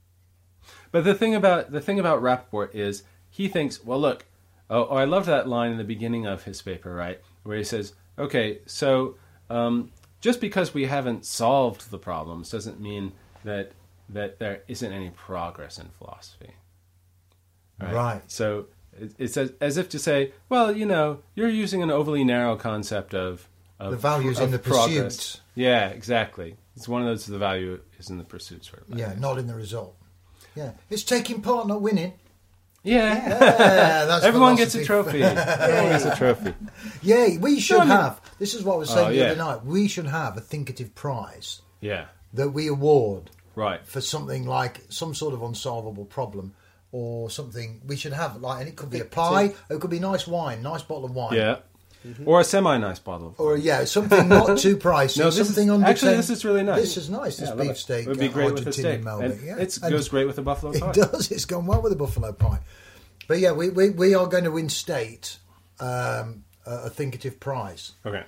But the thing about the thing about Rappaport is he thinks, well, look, oh, oh I love that line in the beginning of his paper, right, where he says, okay, so um, just because we haven't solved the problems doesn't mean that that there isn't any progress in philosophy. Right.
right.
So it, it's as, as if to say, well, you know, you're using an overly narrow concept of, of
the values
of
in the
progress.
pursuit.
Yeah, exactly. It's one of those. The value is in the pursuit, sort of.
Yeah, not in the result. Yeah, it's taking part, not winning.
Yeah,
yeah that's
everyone gets a
philosophy.
trophy. Everyone gets a trophy.
Yeah, we should
No, I mean-
have. This is what I was saying
Oh,
the
yeah.
other night. We should have a Thinkative Prize
Yeah,
that we award
right.
for something like some sort of unsolvable problem or something. We should have like, and it could be a pie, or it could be nice wine, nice bottle of wine.
Yeah, or a semi-nice bottle. Of
Or yeah, something not too pricey.
No, this is-
something under
actually,
ten.
this is really nice.
This is nice. This
Yeah, I love it.
beefsteak.
It would be
uh,
great with a
Argentinian
steak.
Melbourne,
And
yeah.
it
And
goes great with a buffalo pie.
It does. It's gone well with a buffalo pie. But yeah, we we, we are going to instate um, a, a Thinkative Prize.
Okay.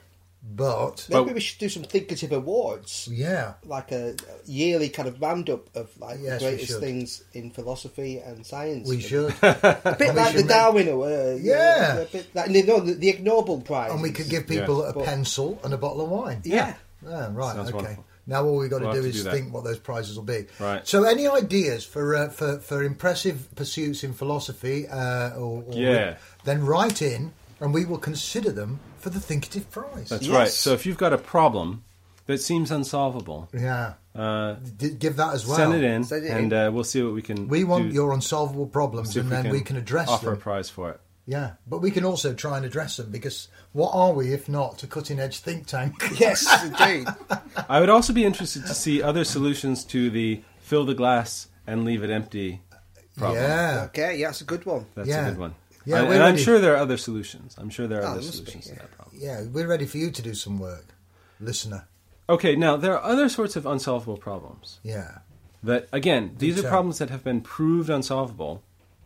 But
Maybe
But-
we should do some Thinkative Awards,
yeah,
like a yearly kind of roundup of like
Yes,
the
we
greatest
should.
things in philosophy and science.
we should.
A bit
we
like
should
the
make-
Darwin Award.
Yeah.
A bit like, no, the, the Ig Nobel Prize.
And we could give people
Yeah.
a pencil and a bottle of wine.
Yeah.
Yeah, right.
Sounds
okay.
wonderful.
Now all we've got
We'll
to
have
do
to
is
do that.
think what those prizes will be.
Right.
So, any ideas for uh, for for impressive pursuits in philosophy? Uh, or, or
Yeah.
Then write in, and we will consider them for the Thinkative Prize.
That's
Yes.
right. So if you've got a problem that seems unsolvable,
yeah.
uh,
D- give that as well.
send it in,
Send it
and
in.
Uh, we'll see what we can.
We want
do.
your unsolvable problems,
See if
and then we can address
offer
them.
a prize for it.
Yeah, but we can also try and address them because what are we if not a cutting edge think tank?
Yes, indeed.
I would also be interested to see other solutions to the fill the glass and leave it empty problem.
Yeah.
Okay, yeah, that's a good one.
That's
Yeah.
a good one.
Yeah,
and
we're
and I'm
ready.
sure there are other solutions. I'm sure there are
Oh,
other
there must be,
solutions to
yeah.
that problem.
Yeah, we're ready for you to do some work, listener.
Okay, now there are other sorts of unsolvable problems.
Yeah.
That again, these are
tell.
problems that have been proved unsolvable,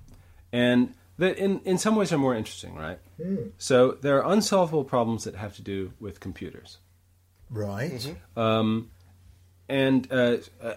and that in, in some ways are more interesting, right?
Hmm.
So there are unsolvable problems that have to do with computers,
Right.
um, and uh, uh,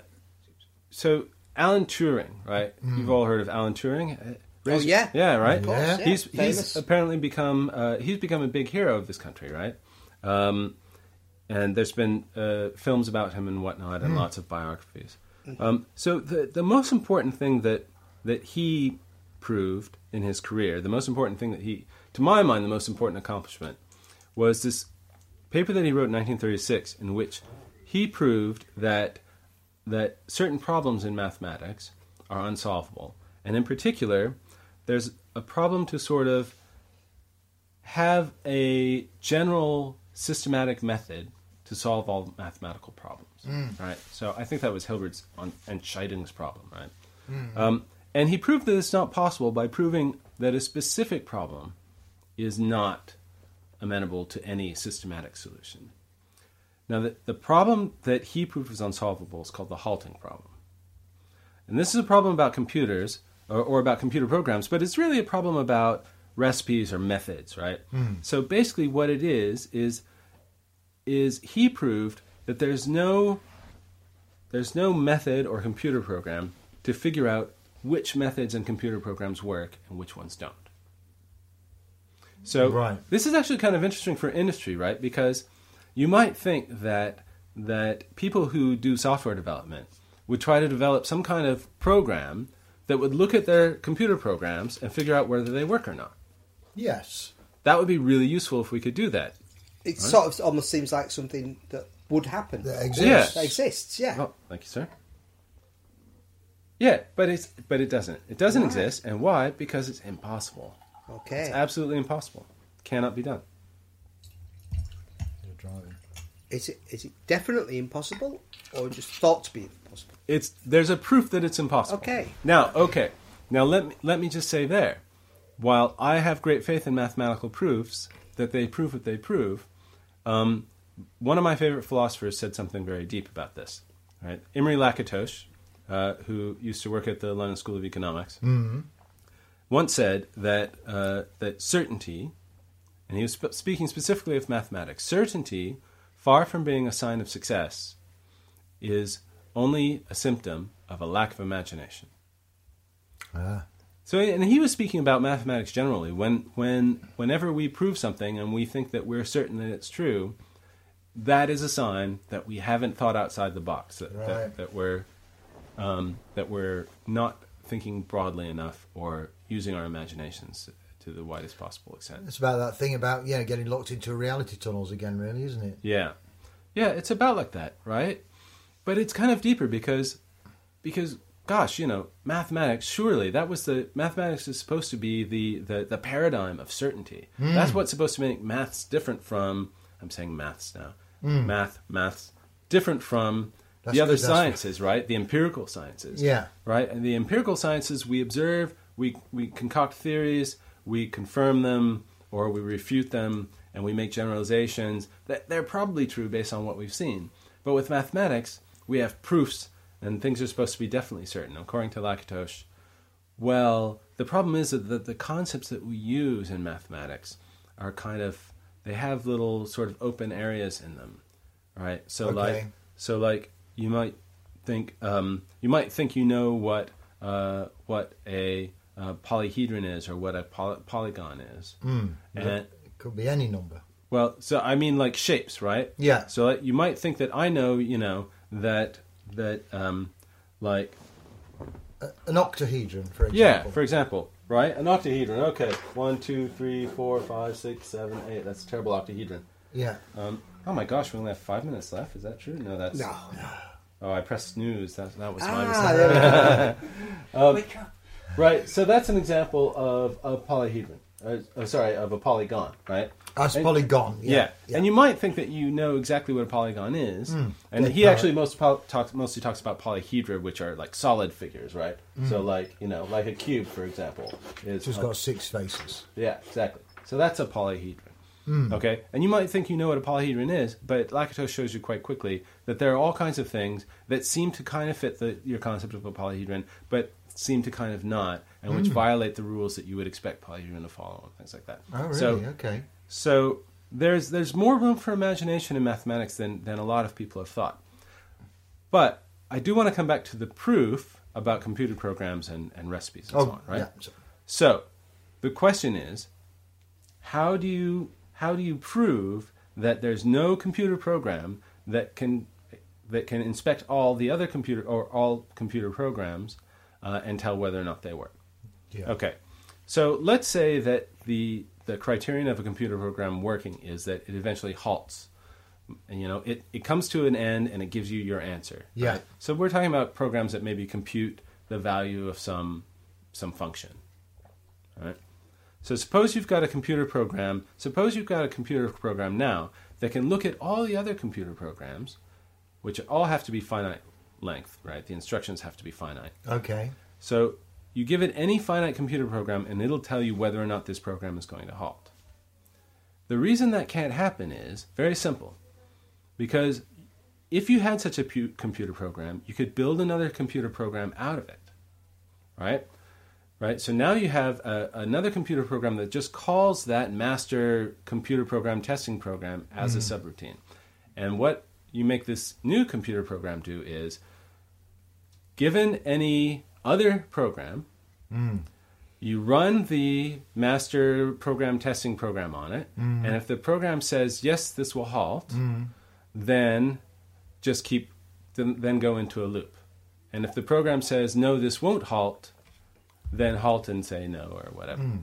so Alan Turing, right? You've all heard of Alan Turing. Uh, raise-
Oh, yeah.
yeah, right.
Of course,
Yeah.
yeah.
He's
Famous.
he's apparently become uh, he's become a big hero of this country, right? Um, and there's been uh, films about him and whatnot, and lots of biographies. Um, so the the most important thing that that he proved in his career, the most important thing that he, to my mind, the most important accomplishment, was this paper that he wrote in nineteen thirty-six, in which he proved that that certain problems in mathematics are unsolvable, and in particular there's a problem to sort of have a general systematic method to solve all mathematical problems,
Mm.
right? So I think that was Hilbert's on, and Scheiding's problem, right? Mm. Um, and he proved that it's not possible by proving that a specific problem is not amenable to any systematic solution. Now, the, the problem that he proved was unsolvable is called the halting problem. And this is a problem about computers, or, or about computer programs, but it's really a problem about recipes or methods, right? Mm. So basically what it is, is, is he proved that there's no, there's no method or computer program to figure out which methods and computer programs work and which ones don't. So
right.
This is actually kind of interesting for industry, right? Because you might think that that people who do software development would try to develop some kind of program that would look at their computer programs and figure out whether they work or not.
Yes.
That would be really useful if we could do that.
It
right?
sort of almost seems like something that would happen.
That exists.
Yeah.
That exists, yeah.
Oh, thank you, sir. Yeah, but it's but it doesn't. It doesn't
Why?
exist. And why? Because it's impossible.
Okay.
It's absolutely impossible. Cannot be done.
You're driving.
Is it is it definitely impossible, or just thought to be impossible?
It's there's a proof that it's impossible.
Okay.
Now, okay. Now let me let me just say there, while I have great faith in mathematical proofs that they prove what they prove, um, one of my favorite philosophers said something very deep about this. Right, Imre Lakatos, uh, who used to work at the London School of Economics,
Mm-hmm.
once said that uh, that certainty, and he was sp- speaking specifically of mathematics, certainty, far from being a sign of success, is only a symptom of a lack of imagination.
Ah.
So, and he was speaking about mathematics generally. When, when, whenever we prove something and we think that we're certain that it's true, that is a sign that we haven't thought outside the box. That,
Right.
that, that we're um, that we're not thinking broadly enough or using our imaginations to the widest possible extent.
It's about that thing about yeah getting locked into reality tunnels again, really, isn't it?
Yeah, yeah, it's about like that, right? But it's kind of deeper because, because, gosh, you know, mathematics. Surely that was the mathematics is supposed to be the the, the paradigm of certainty.
Mm.
That's what's supposed to make maths different from. I'm saying maths now.
Mm.
Math, maths different from
That's
the other
good, that's
sciences, right? The empirical sciences.
Yeah.
Right. And the empirical sciences, we observe, we we concoct theories, we confirm them, or we refute them, and we make generalizations that they're probably true based on what we've seen. But with mathematics, we have proofs, and things are supposed to be definitely certain. According to Lakatos, well, the problem is that the, the concepts that we use in mathematics are kind of, they have little sort of open areas in them, right? So
Okay.
like, so like you might think, um, you might think you know what uh, what a uh, polyhedron is or what a poly- polygon is,
Mm.
and
It could be any number.
well, so I mean like shapes, right?
Yeah.
So like, you might think that I know, you know, that that um, like
A- An octahedron, for example.
yeah, for example, right? An octahedron. Okay, one, two, three, four, five, six, seven, eight. That's a terrible octahedron.
Yeah.
Um, oh my gosh, we only have five minutes left. Is that true? No, that's
No.
Oh, I pressed snooze. That that was my
Ah,
mistake.
there we go.
Um,
Wake up.
Right. So that's an example of a polyhedron. Uh, oh, sorry, of a polygon, right?
That's
And-
polygon.
Yeah.
Yeah.
And you might think that you know exactly what a polygon is.
Mm.
And
Yeah,
he
poly-
actually most pol- talks, mostly talks about polyhedra, which are like solid figures, right?
Mm.
So like, you know, like a cube, for example. Is
It's just
a-
got six faces.
Yeah, exactly. So that's a polyhedron.
Mm.
Okay? And you might think you know what a polyhedron is, but Lakatos shows you quite quickly that there are all kinds of things that seem to kind of fit the, your concept of a polyhedron, but seem to kind of not, and which
Mm.
violate the rules that you would expect polyhedron to follow, and things like that.
Oh, really?
So,
Okay.
so there's there's more room for imagination in mathematics than, than a lot of people have thought. But I do want to come back to the proof about computer programs and, and recipes and
Oh,
so on, right?
yeah. So-
So the question is, how do you how do you prove that there's no computer program that can that can inspect all the other computer or all computer programs uh, and tell whether or not they work?
Yeah.
Okay, so let's say that the the criterion of a computer program working is that it eventually halts. And, you know, it, it comes to an end and it gives you your answer.
Yeah.
right? So we're talking about programs that maybe compute the value of some some function. Right? So suppose you've got a computer program, suppose you've got a computer program now that can look at all the other computer programs, which all have to be finite length, right? The instructions have to be finite.
Okay.
So you give it any finite computer program and it'll tell you whether or not this program is going to halt. The reason that can't happen is very simple. Because if you had such a pu- computer program, you could build another computer program out of it, right? Right. So now you have a, another computer program that just calls that master computer program testing program as mm. a subroutine. And what you make this new computer program do is, given any other program, mm. you run the master program testing program on it, mm. and if the program says, yes, this will halt, mm. then just keep, then, then go into a loop. And if the program says, no, this won't halt, then halt and say no or whatever. Mm.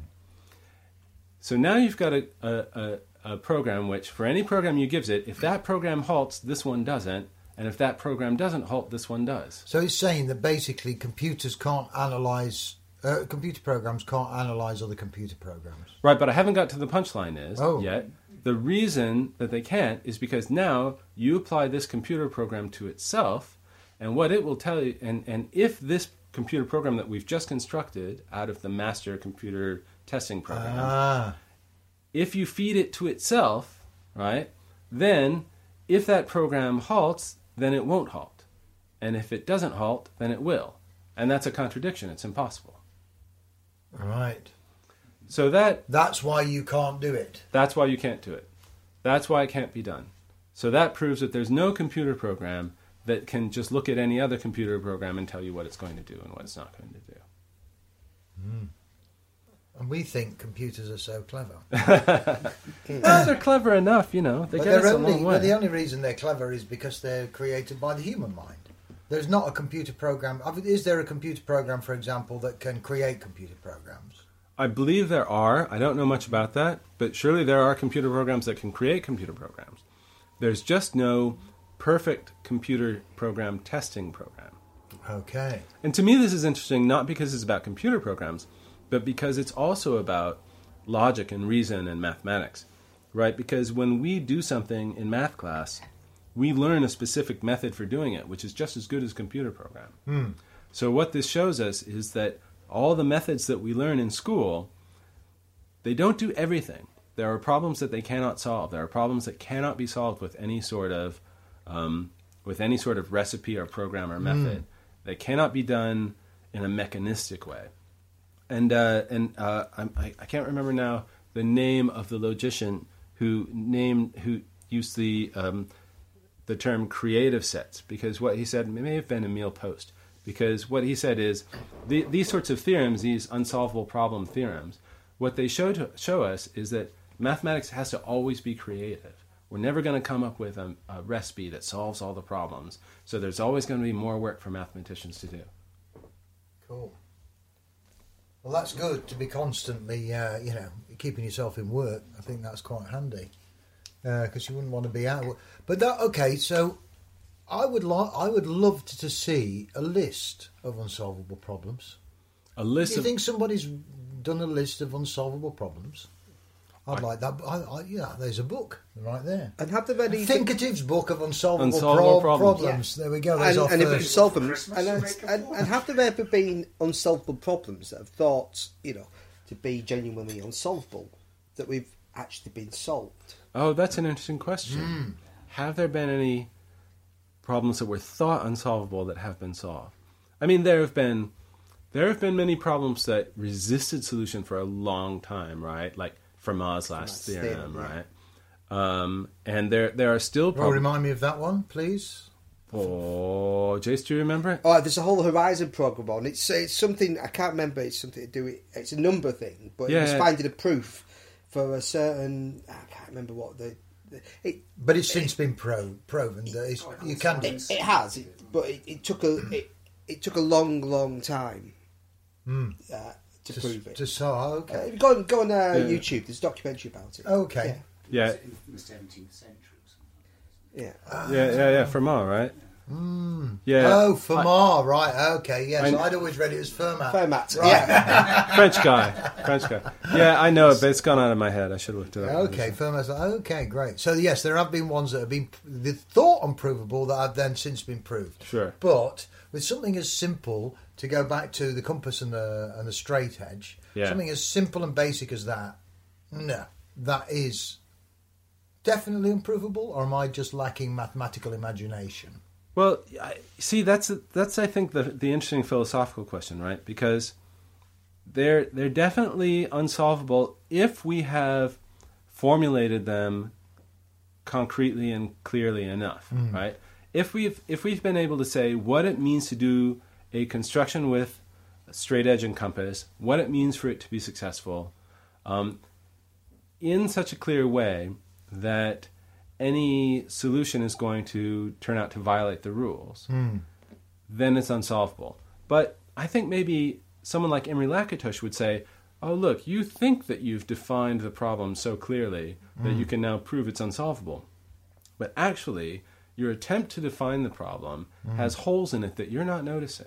So now you've got a, a, a, a program which, for any program you gives it, if that program halts, this one doesn't, and if that program doesn't halt, this one does.
So it's saying that basically computers can't analyze, uh, computer programs can't analyze other computer programs.
Right, but I haven't got to the punchline is
oh.
yet. The reason that they can't is because now you apply this computer program to itself, and what it will tell you, and, and if this computer program that we've just constructed out of the master computer testing program,
ah.
if you feed it to itself, right, then if that program halts, then it won't halt. And if it doesn't halt, then it will. And that's a contradiction. It's impossible.
Right.
So that...
That's why you can't do it.
That's why you can't do it. That's why it can't be done. So that proves that there's no computer program that can just look at any other computer program and tell you what it's going to do and what it's not going to do.
Mm. And we think computers are so clever.
Well, they're clever enough, you know. They
but
get us a
only,
long way.
But the only reason they're clever is because they're created by the human mind. There's not a computer program. Is there a computer program, for example, that can create computer programs?
I believe there are. I don't know much about that, but surely there are computer programs that can create computer programs. There's just no perfect computer program testing program.
Okay.
And to me this is interesting not because it's about computer programs, but because it's also about logic and reason and mathematics, right? Because when we do something in math class, we learn a specific method for doing it, which is just as good as a computer program.
Mm.
So what this shows us is that all the methods that we learn in school, they don't do everything. There are problems that they cannot solve. There are problems that cannot be solved with any sort of um, with any sort of recipe or program or method. Mm. They cannot be done in a mechanistic way. And uh, and uh, I, I can't remember now the name of the logician who named who used the um, the term creative sets, because what he said, it may have been Emil Post, because what he said is the, these sorts of theorems, these unsolvable problem theorems, what they show to, show us is that mathematics has to always be creative. We're never going to come up with a, a recipe that solves all the problems, so there's always going to be more work for mathematicians to do.
Cool. Well, that's good to be constantly, uh, you know, keeping yourself in work. I think that's quite handy because uh, you wouldn't want to be out of work. But that, okay, so I would like, I would love to, to see a list of unsolvable problems.
A list.
Do you
of...
think somebody's done a list of unsolvable problems? I'd I... like that. I, I, yeah, there's a book right there.
And have there been any
Thinkative's book of unsolvable,
unsolvable
pro-
problems?
problems. Yeah. There we go.
And,
and
if you can solve them,
Christmas
and,
to make
and, and have there ever been unsolvable problems that have thought, you know, to be genuinely unsolvable that we've actually been solved?
Oh, that's an interesting question.
Mm.
Have there been any problems that were thought unsolvable that have been solved? I mean, there have been there have been many problems that resisted solution for a long time, right? Like Fermat's last
Fermat's
theorem,
theorem, yeah.
right? Um, and there there are still
Well,
problems.
remind me of that one, please.
Oh, Jace, do you remember it?
Oh, there's a whole Horizon program on. It's it's something I can't remember. It's something to do with. It's a number thing, but
Yeah,
it was
yeah.
finding a proof for a certain. I can't remember what the. the it,
But it's since been pro- proven that it's, you can do.
it, it has, it, but it, it took a it, it took a long, long time
Mm.
uh, to,
To,
prove it.
to so, oh, okay.
Uh, go on, go on uh,
Yeah.
YouTube. There's a documentary about it.
Okay.
Yeah,
In the seventeenth century or something.
Yeah.
Ah,
yeah, yeah, yeah. Fermat, right? Yeah.
Oh, Fermat, right? Okay, yes.
I-
I'd always read it as Fermat.
Fermat.
Right.
Yeah.
French guy. French guy. Yeah, I know it, but it's gone out of my head. I should have looked it up.
Okay, Fermat's okay, great. So yes, there have been ones that have been the thought unprovable that have then since been proved.
Sure.
But with something as simple, to go back to the compass and the and the straight edge,
Yeah.
something as simple and basic as that, no, that is definitely unprovable. Or am I just lacking mathematical imagination?
Well, I, see, that's that's I think the the interesting philosophical question, right? Because they're they're definitely unsolvable if we have formulated them concretely and clearly enough, right? If we've if we've been able to say what it means to do a construction with a straight edge and compass, what it means for it to be successful, um, in such a clear way that any solution is going to turn out to violate the rules, then it's unsolvable. But I think maybe someone like Imre Lakatos would say, oh, look, you think that you've defined the problem so clearly that you can now prove it's unsolvable. But actually, your attempt to define the problem has holes in it that you're not noticing.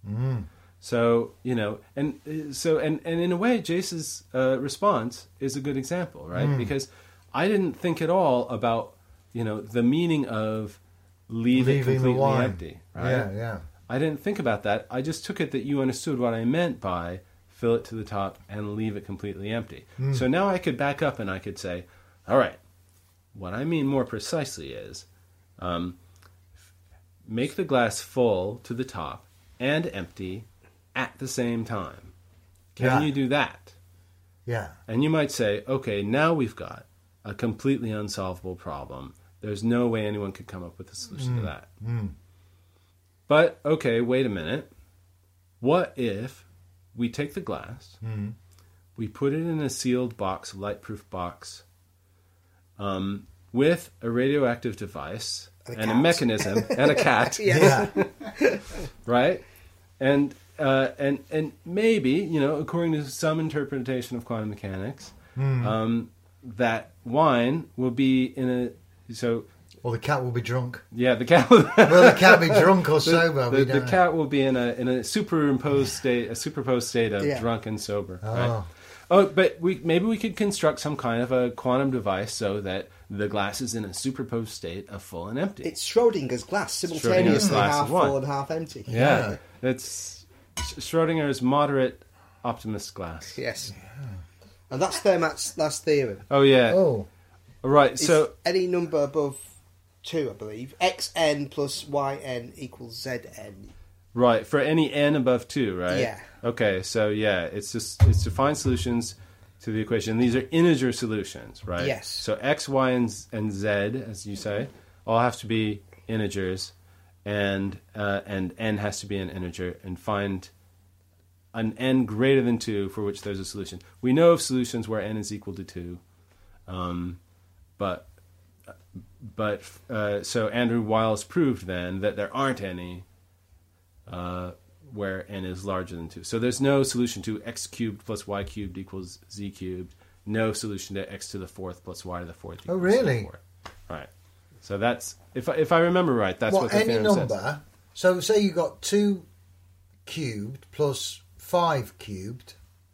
So, you know, and uh, so and, and in a way, Jace's uh, response is a good example, right? Because I didn't think at all about, you know, the meaning of leave it
Leaving the
completely
wine.
empty, right?
Yeah, yeah.
I didn't think about that. I just took it that you understood what I meant by fill it to the top and leave it completely empty. So now I could back up and I could say, all right, what I mean more precisely is um, make the glass full to the top and empty at the same time. Can
Yeah.
you do that?
Yeah.
And you might say, okay, now we've got a completely unsolvable problem. There's no way anyone could come up with a solution to that. But, okay, wait a minute. What if we take the glass, we put it in a sealed box, a light-proof box, um, with a radioactive device
And a
and a
cat.
mechanism and a cat,
Yeah.
right? And uh, and and maybe, you know, according to some interpretation of quantum mechanics, um, that wine will be in a so
Or the cat will be drunk.
yeah the cat will,
Will the cat be drunk or sober?
the,
We
the
don't know.
cat will be in a in a superimposed state a superposed state of
Yeah.
drunk and sober.
Oh.
Right? Oh, but we maybe we could construct some kind of a quantum device so that the glass is in a superposed state of full and empty.
It's Schrodinger's glass, simultaneously
glass
half
of wine.
full and half empty.
yeah,
Yeah.
it's Schrodinger's moderate optimist glass.
Yes. And that's Fermat's last theorem.
Oh yeah,
Oh.
right.
It's
So
any number above two, I believe, xn plus yn equals zn.
right for any n above two, right?
Yeah.
Okay, so yeah, it's just it's to find solutions to the equation. These are integer solutions, right?
Yes.
So x, y, and z, and z, as you say, all have to be integers, and uh, and n has to be an integer, and find an n greater than two for which there's a solution. We know of solutions where n is equal to two, um, but but uh, so Andrew Wiles proved then that there aren't any uh, where n is larger than two. So there's no solution to x cubed plus y cubed equals z cubed. No solution to x to the fourth plus y to the fourth equals
Oh, really?
z to the fourth. Right. So that's if I, if I remember right, that's
What,
what the
any
theorem
number?
says.
So say you got two cubed plus five cubed.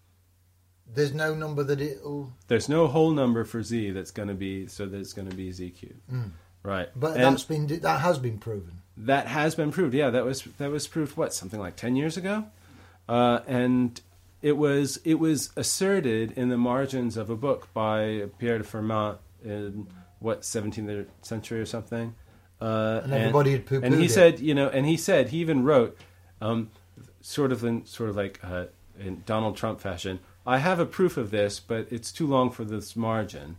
There's no number that it'll.
There's no whole number for z that's going to be so that it's going to be z cubed. Right.
But
And
that's been that has been proven.
that has been proved. Yeah, that was that was proved what something like ten years ago, uh, and it was it was asserted in the margins of a book by Pierre de Fermat in what seventeenth century or something. Uh,
And everybody had poo-pooed
And he
it.
said, you know, and he said he even wrote, um, sort of in sort of like uh, in Donald Trump fashion. I have a proof of this, but it's too long for this margin.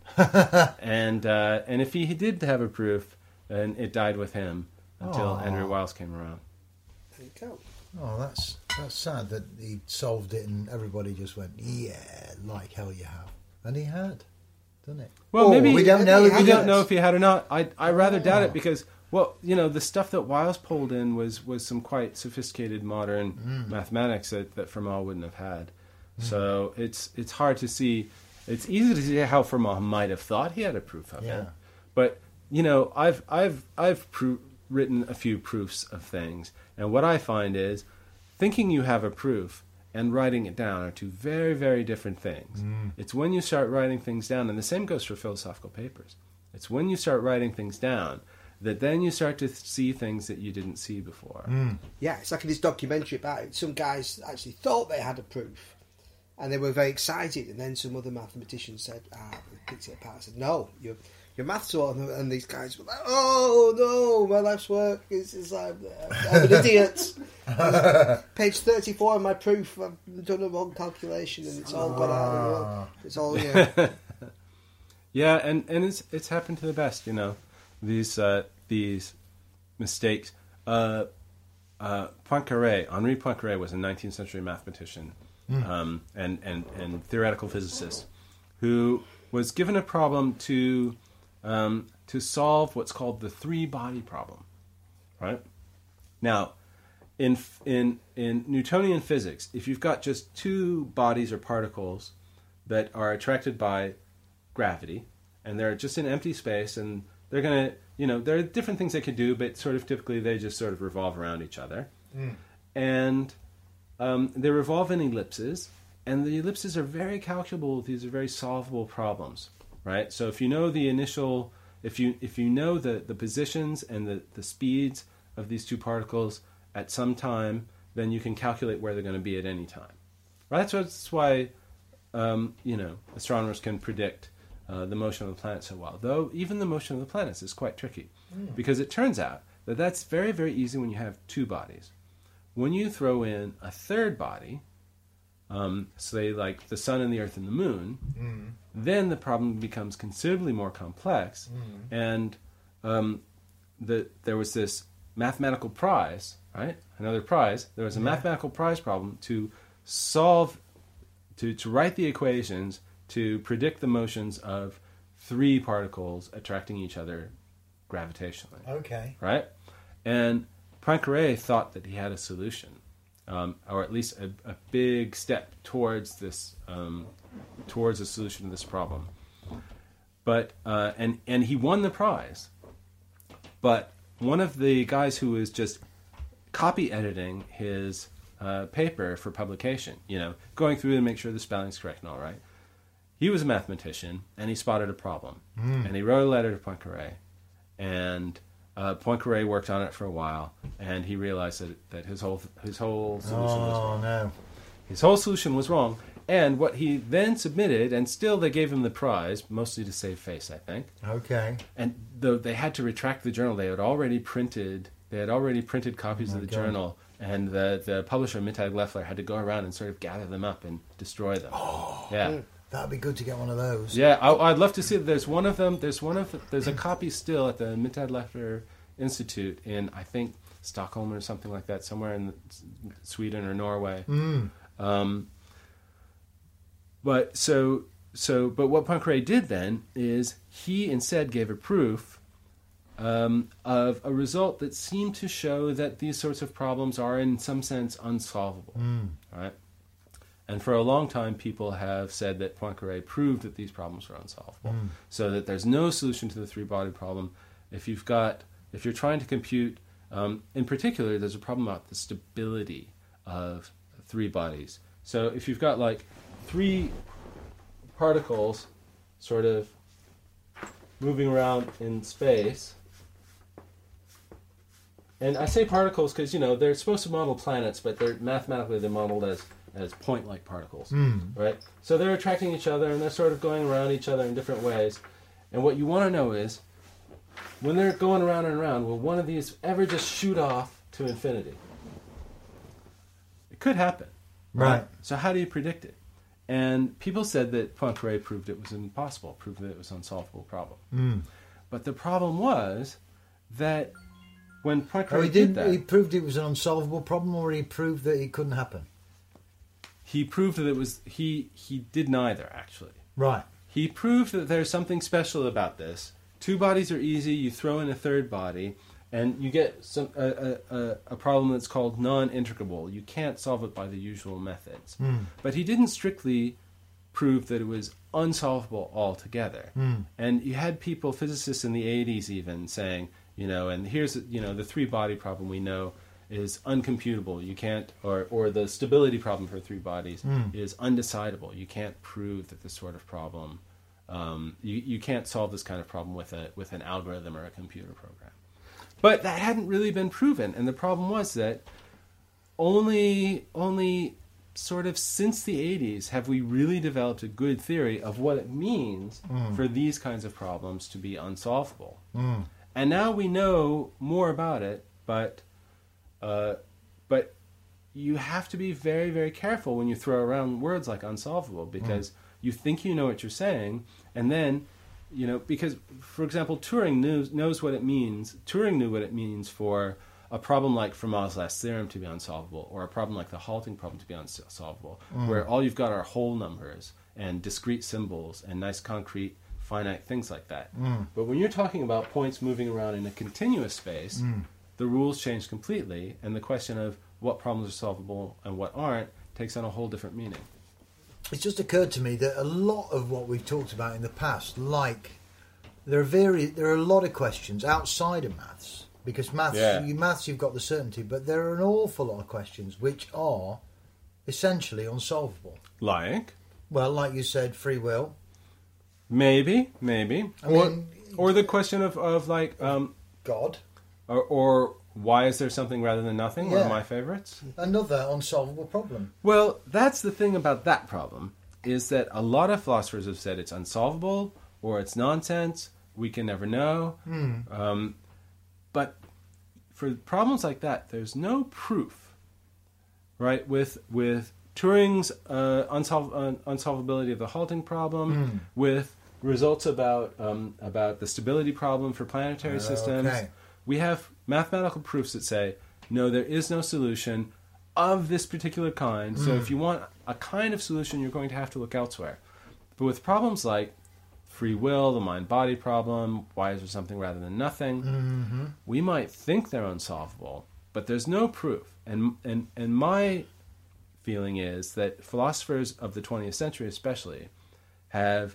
and uh, and if he did have a proof, then it died with him until
Aw.
Andrew Wiles came around.
There you go.
Oh, that's that's sad that he solved it and everybody just went, yeah, like hell you have, and he had, didn't it?
Well,
Oh,
maybe
we don't know.
maybe
if
we
he
don't
has.
know if he had or not. I I rather doubt
Oh.
it because well, you know, the stuff that Wiles pulled in was was some quite sophisticated modern
Mm.
mathematics that that Fermat wouldn't have had. So it's it's hard to see. It's easy to see how Fermat might have thought he had a proof of
Yeah.
it, but you know, I've I've I've pro- written a few proofs of things. And what I find is thinking you have a proof and writing it down are two very, very different things. Mm. It's when you start writing things down, and the same goes for philosophical papers. It's when you start writing things down that then you start to th- see things that you didn't see before.
Mm. Yeah, it's like in this documentary about it. Some guys actually thought they had a proof, and they were very excited, and then some other mathematician said, ah, picked it apart, said, no, your, your maths wrong, and these guys were like, oh, no, my life's work is, is like, I'm an idiot. Page thirty-four of my proof, I've done a wrong calculation, and it's all gone out of the world. It's all, yeah.
Yeah, and, and it's it's happened to the best, you know, these uh, these mistakes. Uh, uh, Poincaré, Henri Poincaré was a nineteenth century mathematician mm. um, and, and, and theoretical physicist who was given a problem to um, to solve what's called the three-body problem, right? Now, in in in Newtonian physics, if you've got just two bodies or particles that are attracted by gravity, and they're just in empty space, and they're going to, you know, there are different things they could do, but sort of typically they just sort of revolve around each other. Mm. And um, they revolve in ellipses, and the ellipses are very calculable. These are very solvable problems, right? So if you know the initial, if you if you know the, the positions and the, the speeds of these two particles at some time, then you can calculate where they're going to be at any time. Right? That's, that's why, um, you know, astronomers can predict Uh, the motion of the planets so well. Though even the motion of the planets is quite tricky. Mm. Because it turns out that that's very, very easy when you have two bodies. When you throw in a third body, um, say like the sun and the earth and the moon, mm. then the problem becomes considerably more complex. Mm. And um, the, there was this mathematical prize, right? Another prize. There was a yeah. mathematical prize problem to solve, to, to write the equations to predict the motions of three particles attracting each other gravitationally.
Okay.
Right? And Poincaré thought that he had a solution, um, or at least a, a big step towards this, um, towards a solution to this problem. But uh, and and he won the prize. But one of the guys who was just copy editing his uh, paper for publication, you know, going through to make sure the spelling's correct and all right. He was a mathematician, and he spotted a problem. Mm. And he wrote a letter to Poincaré, and uh, Poincaré worked on it for a while, and he realized that, that his whole his whole solution
oh,
was wrong.
No.
His whole solution was wrong, and what he then submitted, and still they gave him the prize, mostly to save face, I think.
Okay.
And though they had to retract the journal, they had already printed they had already printed copies
oh
of the
God.
journal, and the the publisher Mittag Leffler had to go around and sort of gather them up and destroy them.
Oh.
Yeah.
Mm. That'd be good to get one of those.
Yeah, I, I'd love to see. There's one of them. There's one of. The, there's a copy still at the Mittag Leffler Institute in, I think, Stockholm or something like that, somewhere in Sweden or Norway. Mm. Um, but so so. But what Poincaré did then is he instead gave a proof um, of a result that seemed to show that these sorts of problems are, in some sense, unsolvable. Mm. Right. And for a long time, people have said that Poincaré proved that these problems are unsolvable, mm. so that there's no solution to the three-body problem. If you've got, if you're trying to compute, um, in particular, there's a problem about the stability of three bodies. So if you've got like three particles, sort of moving around in space, and I say particles because you know they're supposed to model planets, but they're mathematically they're modeled as as point-like particles, mm. right? So they're attracting each other, and they're sort of going around each other in different ways. And what you want to know is, when they're going around and around, will one of these ever just shoot off to infinity? It could happen.
Right. right.
So how do you predict it? And people said that Poincaré proved it was impossible, proved that it was an unsolvable problem. Mm. But the problem was that when Poincaré
oh, he
did that...
He proved it was an unsolvable problem, or he proved that it couldn't happen?
He proved that it was... He, he did neither, actually.
Right.
He proved that there's something special about this. Two bodies are easy, you throw in a third body, and you get some a, a, a problem that's called non-integrable. You can't solve it by the usual methods. Mm. But he didn't strictly prove that it was unsolvable altogether. Mm. And you had people, physicists in the eighties even, saying, You know, and here's, you know, the three body problem we know is uncomputable. You can't, or, or the stability problem for three bodies
Mm.
is undecidable. You can't prove that this sort of problem, um, you, you can't solve this kind of problem with a with an algorithm or a computer program. But that hadn't really been proven, and the problem was that only only sort of since the eighties have we really developed a good theory of what it means
Mm.
for these kinds of problems to be unsolvable.
Mm.
And now we know more about it, but uh, but you have to be very, very careful when you throw around words like unsolvable, because mm. you think you know what you're saying, and then, you know, because, for example, Turing knows, knows what it means. Turing knew what it means for a problem like Fermat's last theorem to be unsolvable, or a problem like the halting problem to be unsolvable, mm. where all you've got are whole numbers and discrete symbols and nice concrete finite things like that.
Mm.
But when you're talking about points moving around in a continuous space,
Mm.
the rules change completely, and the question of what problems are solvable and what aren't takes on a whole different meaning.
It's just occurred to me that a lot of what we've talked about in the past, like there are very there are a lot of questions outside of maths, because maths
Yeah.
you maths you've got the certainty, but there are an awful lot of questions which are essentially unsolvable.
Like?
Well, like you said, free will.
Maybe, maybe.
I
or,
mean-
or the question of, of like, um,
God.
or, or why is there something rather than nothing? One of
Yeah.
my favorites.
Another unsolvable problem.
Well, that's the thing about that problem, is that a lot of philosophers have said it's unsolvable, or it's nonsense, we can never know.
Hmm.
Um, but for problems like that, there's no proof, right? With with Turing's uh, unsolv- un- unsolvability of the halting problem,
Mm.
with results about um, about the stability problem for planetary
Uh,
systems,
okay.
we have mathematical proofs that say, no, there is no solution of this particular kind. So
Mm.
if you want a kind of solution, you're going to have to look elsewhere. But with problems like free will, the mind-body problem, why is there something rather than nothing,
Mm-hmm.
we might think they're unsolvable, but there's no proof. And and and my feeling is that philosophers of the twentieth century especially have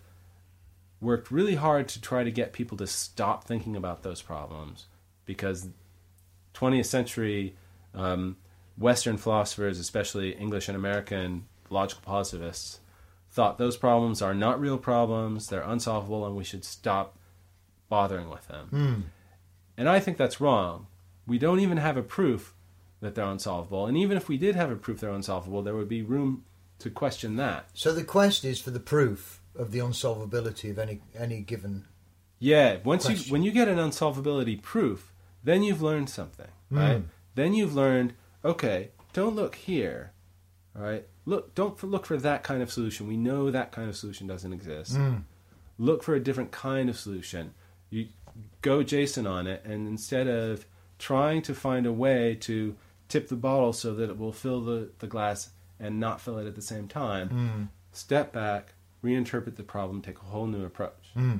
worked really hard to try to get people to stop thinking about those problems, because twentieth century um, Western philosophers, especially English and American logical positivists, thought those problems are not real problems, they're unsolvable, and we should stop bothering with them.
Mm.
And I think that's wrong. We don't even have a proof that they're unsolvable. And even if we did have a proof they're unsolvable, there would be room to question that.
So the quest is for the proof of the unsolvability of any any given.
Yeah, once you
Question.
when you get an unsolvability proof, then you've learned something, right?
Mm.
Then you've learned, okay, don't look here, all right? Look, don't for, look for that kind of solution. We know that kind of solution doesn't exist.
Mm.
Look for a different kind of solution. You go Jason on it, and instead of trying to find a way to tip the bottle so that it will fill the, the glass and not fill it at the same time,
Mm.
step back, reinterpret the problem, take a whole new approach,
Mm.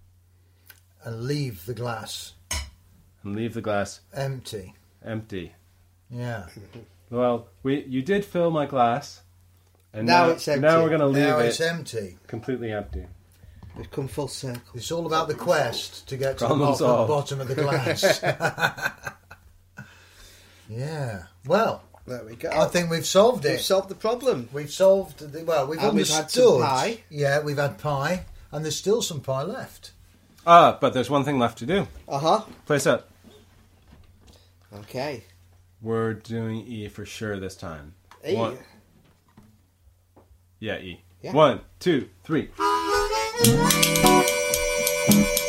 And leave the glass
and leave the glass
empty.
empty.
Yeah.
Well, we you did fill my glass, and
Now
now,
it's empty.
now we're going to leave
Now
it
it's empty.
completely empty.
We've come full circle.
It's all about the quest to get to the
Problem
bottom,
solved.
bottom of the glass. Yeah. Well,
There we go.
I think we've solved
We've
it.
solved the problem.
We've solved the well. We've
And we've
understood.
had some pie.
Yeah, we've had pie, and there's still some pie left.
Ah, but there's one thing left to do.
Uh huh.
Play set.
Okay.
We're doing E for sure this time.
E.
One- yeah, E.
Yeah.
One, two, three.